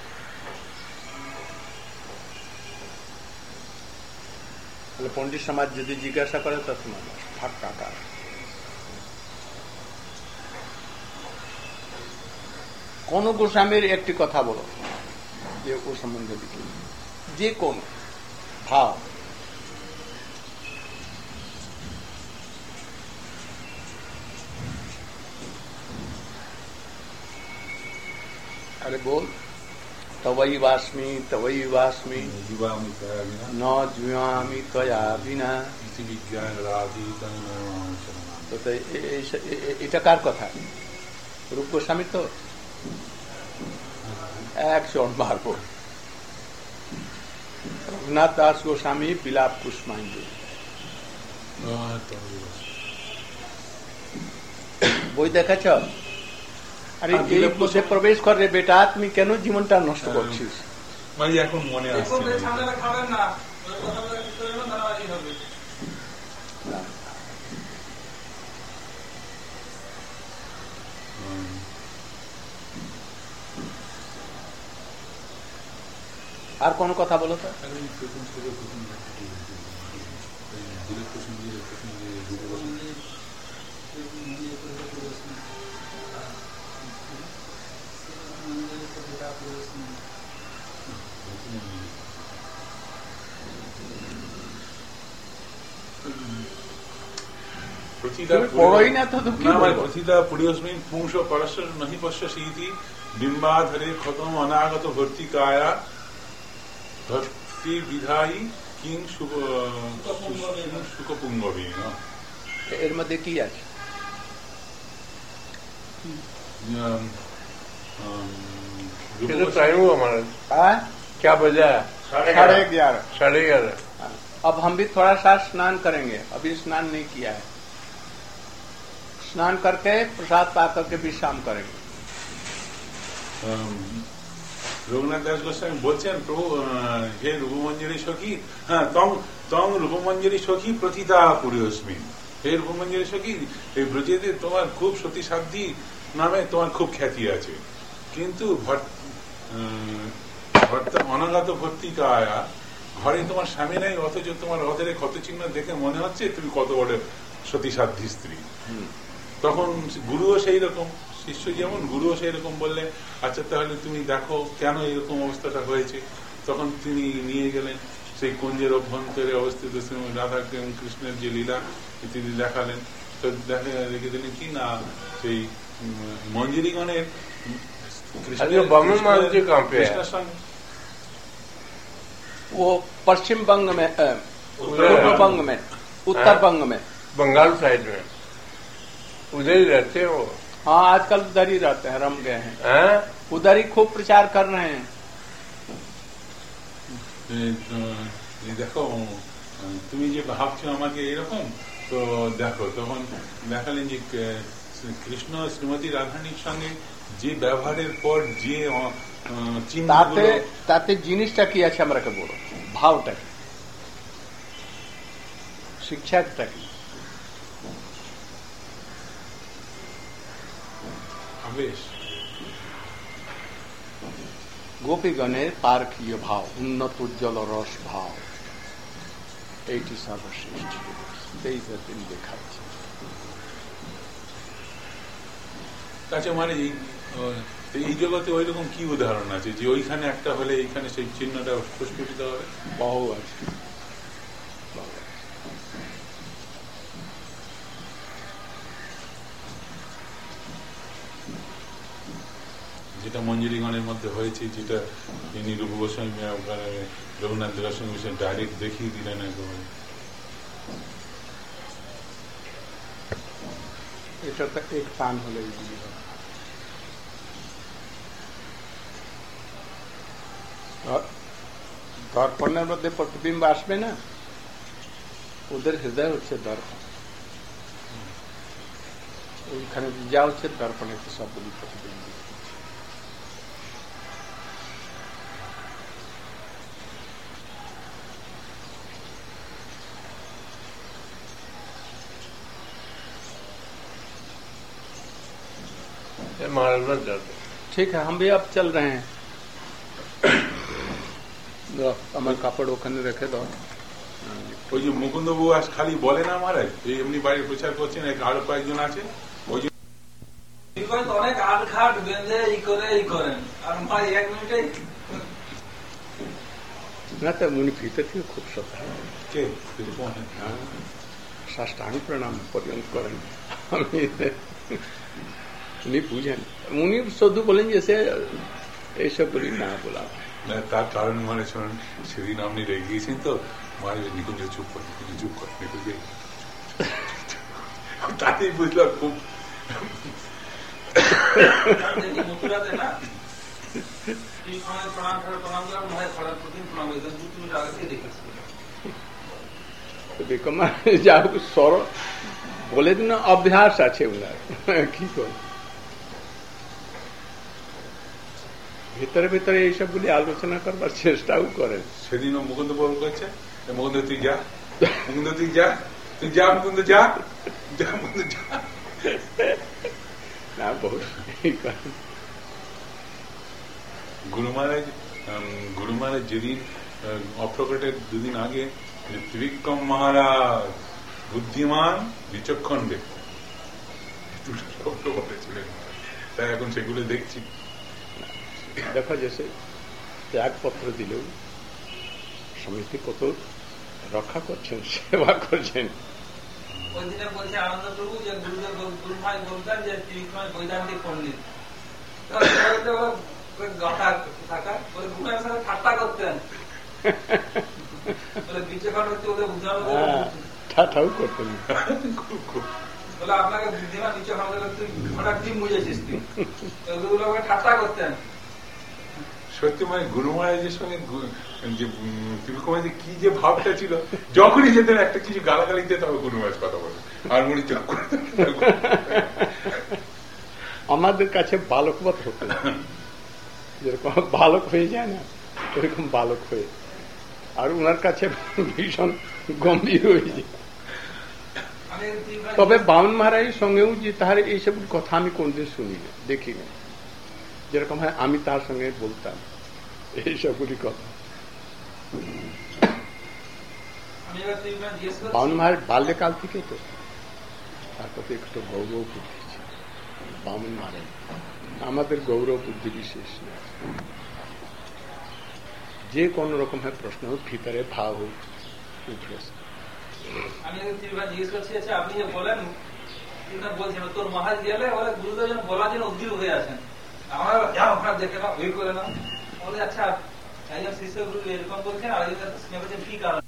B: তাহলে পণ্ডিত সমাজ যদি জিজ্ঞাসা করে তো তোমার ফাঁকা কার? কোন গোস্বামীর একটি কথা বলো যে ও সম্বন্ধে লিখি, যে কোন ভাব। अरे बोल। तवई वास्मी तवई वास्मी न जीवामी त्वया बिना। तो এটা কার কথা? রূপ গোস্বামী তো একশো মারব। রঘুনাথ দাস গোস্বামী বিলাপ কুষ্মাঞ্জলি বই দেখাছ? আরে এই মধ্যে প্রবেশ করে বেটা, তুমি কেন জীবনটা নষ্ট করছিস?
N: এখন মনে আসছে
B: আর কোন কথা বলো তো?
N: পুংস পরস্পর নহি পশ্যসীতি বিম্বাধরে খতম অনাগত ভর্তি কায়া ভক্তি বিধায়ী কিং সুখপুঙ্গবী
B: এর মধ্যে কি আছে?
M: टाइम हुआ हमारा क्या बजा है?
B: साढ़े ग्यारह
M: साढ़े ग्यारह
B: अब हम भी थोड़ा सा स्नान करेंगे, अभी स्नान नहीं किया है। स्नान करके प्रसाद पा करके विश्राम करेंगे।
N: রঘুনাথ দাস গোস্বামী বলছেন, প্রভু হে রূপমঞ্জরি সখী, হ্যাঁ তং তং রূপমঞ্জরি সখী প্রথিতা পুরীয়স্মি। হে রূপমঞ্জরি সখী, এই ব্রজেতে তোমার খুব সতী সাধ্যী নামে তোমার খুব খ্যাতি আছে, কিন্তু অনাগত ভর্তিকা আয়া ঘরে তোমার স্বামী নেই, অথচ তোমার অধরে ক্ষত চিহ্ন দেখে মনে হচ্ছে তুমি কত বড় সতী সাধ্যী স্ত্রী। তখন গুরুও সেই রকম, শিষ্য যেমন গুরুও সেই রকম বললেন, আচ্ছা তাহলে তুমি দেখো কেন এরকম অবস্থাটা হয়েছে। তখন তিনি নিয়ে গেলেন সেই কুঞ্জের অভ্যন্তরে অবস্থিত রাধা কৃষ্ণের যে লীলা তিনি দেখালেন। তো দেখা রেখে দিলেন কি না সেই মঞ্জুরিগণের
M: कृष्णेर
N: संग
B: वो पश्चिम बंग में, पूर्व बंग में, उत्तर बंग में,
M: बंगाल साइड में उधर ही रहते हैं वो।
B: हाँ आजकल उधर ही रहते हैं, रम गए हैं, हैं? उधर ही खूब प्रचार कर रहे हैं।
N: দেখো তুমি যে ভাবছো আমাকে এরকম, তো দেখো তখন দেখালেন যে কৃষ্ণ শ্রীমতী রাধারানীর সঙ্গে যে ব্যবহারের পর যে
B: তাতে তাতে জিনিসটা কি আছে আমাকে বলো, ভাবটা কি, শিক্ষাটা কি?
N: আবেশ,
B: গোপীগণের পার্থীয় ভাব, উন্নত উজ্জ্বল রস ভাব, এইটি সর্বশ্রেষ্ঠ, তিনি দেখাচ্ছে।
N: আচ্ছা মানে এই জগতে ওই রকম কি উদাহরণ আছে যে ওইখানে একটা হলে এইখানে সেই চিহ্নটা প্রস্ফুটিত হবে?
B: বহু আছে।
N: যেটা মঞ্জুরিগণের মধ্যে হয়েছে, যেটা তিনি রূপ গোস্বামী রঘুনাথ গোস্বামী ডাইরেক্ট দেখিয়ে দিলেন একেবারে।
B: এটা তো এক টান হলে দর্পণের মধ্যে প্রতিবিম্ব আসবে না, ওদের হৃদয় হচ্ছে দর্পণ, ওইখানে যা হচ্ছে দর্পণে সবগুলি প্রতিবিম্ব। ठीक है, हम भी अब चल रहे हैं। আমার কাপড় ওখানে রেখে দাও।
N: ওই যে মুকুন্দবাবু আজ খালি বলে না মহারাজ, এই এমনি বাড়ির প্রচার করছেন, আরো কয়েকজন আছে, ওই যে
H: অনেক আট ঘাট বেঁধে ই করে ই করেন, আর ভাই এক মিনিটে
B: না তো উনি ভিতর থেকে খুব শ্রদ্ধা,
N: হ্যাঁ
B: সাষ্টাঙ্গ প্রণাম পর্যন্ত করেন। আমি উনি বুঝেন, উনি শুধু বলেন যে সে এইসব বলি না বলা।
N: তার কারণ মানে শোনেন, সেদিন আপনি রেগে গিয়েছেন তো, মানে নিকুঞ্জ চুপ করে, নিকুঞ্জ চুপ করে, নিকুঞ্জ তাতেই বুঝলাম খুব
H: মথুরাতে না প্রণাম প্রণাম করলাম, ভাই খারাপ প্রতিদিন প্রণাম করেছেন, দু তিন আগে থেকে দেখেছি।
B: দেখো মা যা সর বলে দিন অভ্যাস আছে ওনার, কি করে ভিতরে ভিতরে এইসবগুলি আলোচনা করবার চেষ্টাও করেন।
N: সেদিনও মুকুন্দ বাবু করছে, মুকুন্দ তুই যা, মুকুন্দ তুই যা, তুই যা, মুকুন্দ যা, যা মুকুন্দ যা,
B: না বহু
N: গুরু মহারাজ গুরু মহারাজ যেদিন অপ্রকটের দুদিন আগে ত্রিবিক্রম মহারাজ বুদ্ধিমান বিচক্ষণ ব্যক্তি বলেছিলেন, তাই এখন সেগুলো দেখছি।
B: দেখা যাচ্ছে ত্যাগপত্র দিলেও সমিতি কত রক্ষা করছেন, সেবা করছেন।
H: ওই দিনে বলছে আনন্দ প্রভু যে গুরুদেব গুরু ভাই বলতেন যে ত্রিবিক্রম বৈদান্তিক পণ্ডিত, ঠাট্টা করতেন, নিচে খান হচ্ছে ওদের উদ্ধার
B: ঠাঠাও করতেন
H: বলে আপনাকে বুদ্ধিমান নিচে খান তুই হঠাৎ ডিম বুঝেছিস তুই ওগুলো ঠাট্টা করতেন।
N: সত্যি মানে গুরু মহারাজের সঙ্গে যে তিলকমাঝি কি যে ভাবটা ছিল, যখনই যেতেন একটা কিছু গালাগালি দিতে তবে গুরু মহারাজ কথা বলে আর মনে চোখ করে
B: আমাদের কাছে বালকবৎ হতো, যেরকম বালক হয়ে যায় না এরকম বালক হয়ে, আর ওনার কাছে ভীষণ গম্ভীর হয়ে যায়। তবে বামন মহারাজের সঙ্গেও যে তাহার এইসব কথা আমি কোনদিন শুনি না, দেখি না। যেরকম হয় আমি তার সঙ্গে বলতাম এইসবগুলি কথা। বামন মহারাজ বাল্যকাল থেকে তো তার প্রতি একটু গৌরব বুদ্ধি ছিল। বামন মহারাজ আমাদের গৌরব বুদ্ধি বিশেষ না, যে কোনো রকম প্রশ্ন হোক ভিতরে ভাব হোক উঠে।
H: আমি জিজ্ঞেস করছি, আচ্ছা আপনি যে বলেন বলছেন তোর মহাজ গেলে বলে গুরুদেব যেন বলার জন্য উদ্গ্রীব হয়ে আছেন, আমরা যাও আপনার দেখে না ওই করে না বলে। আচ্ছা একজন শিষ্য গুরু এরকম বলছেন আর একজন কি কারণ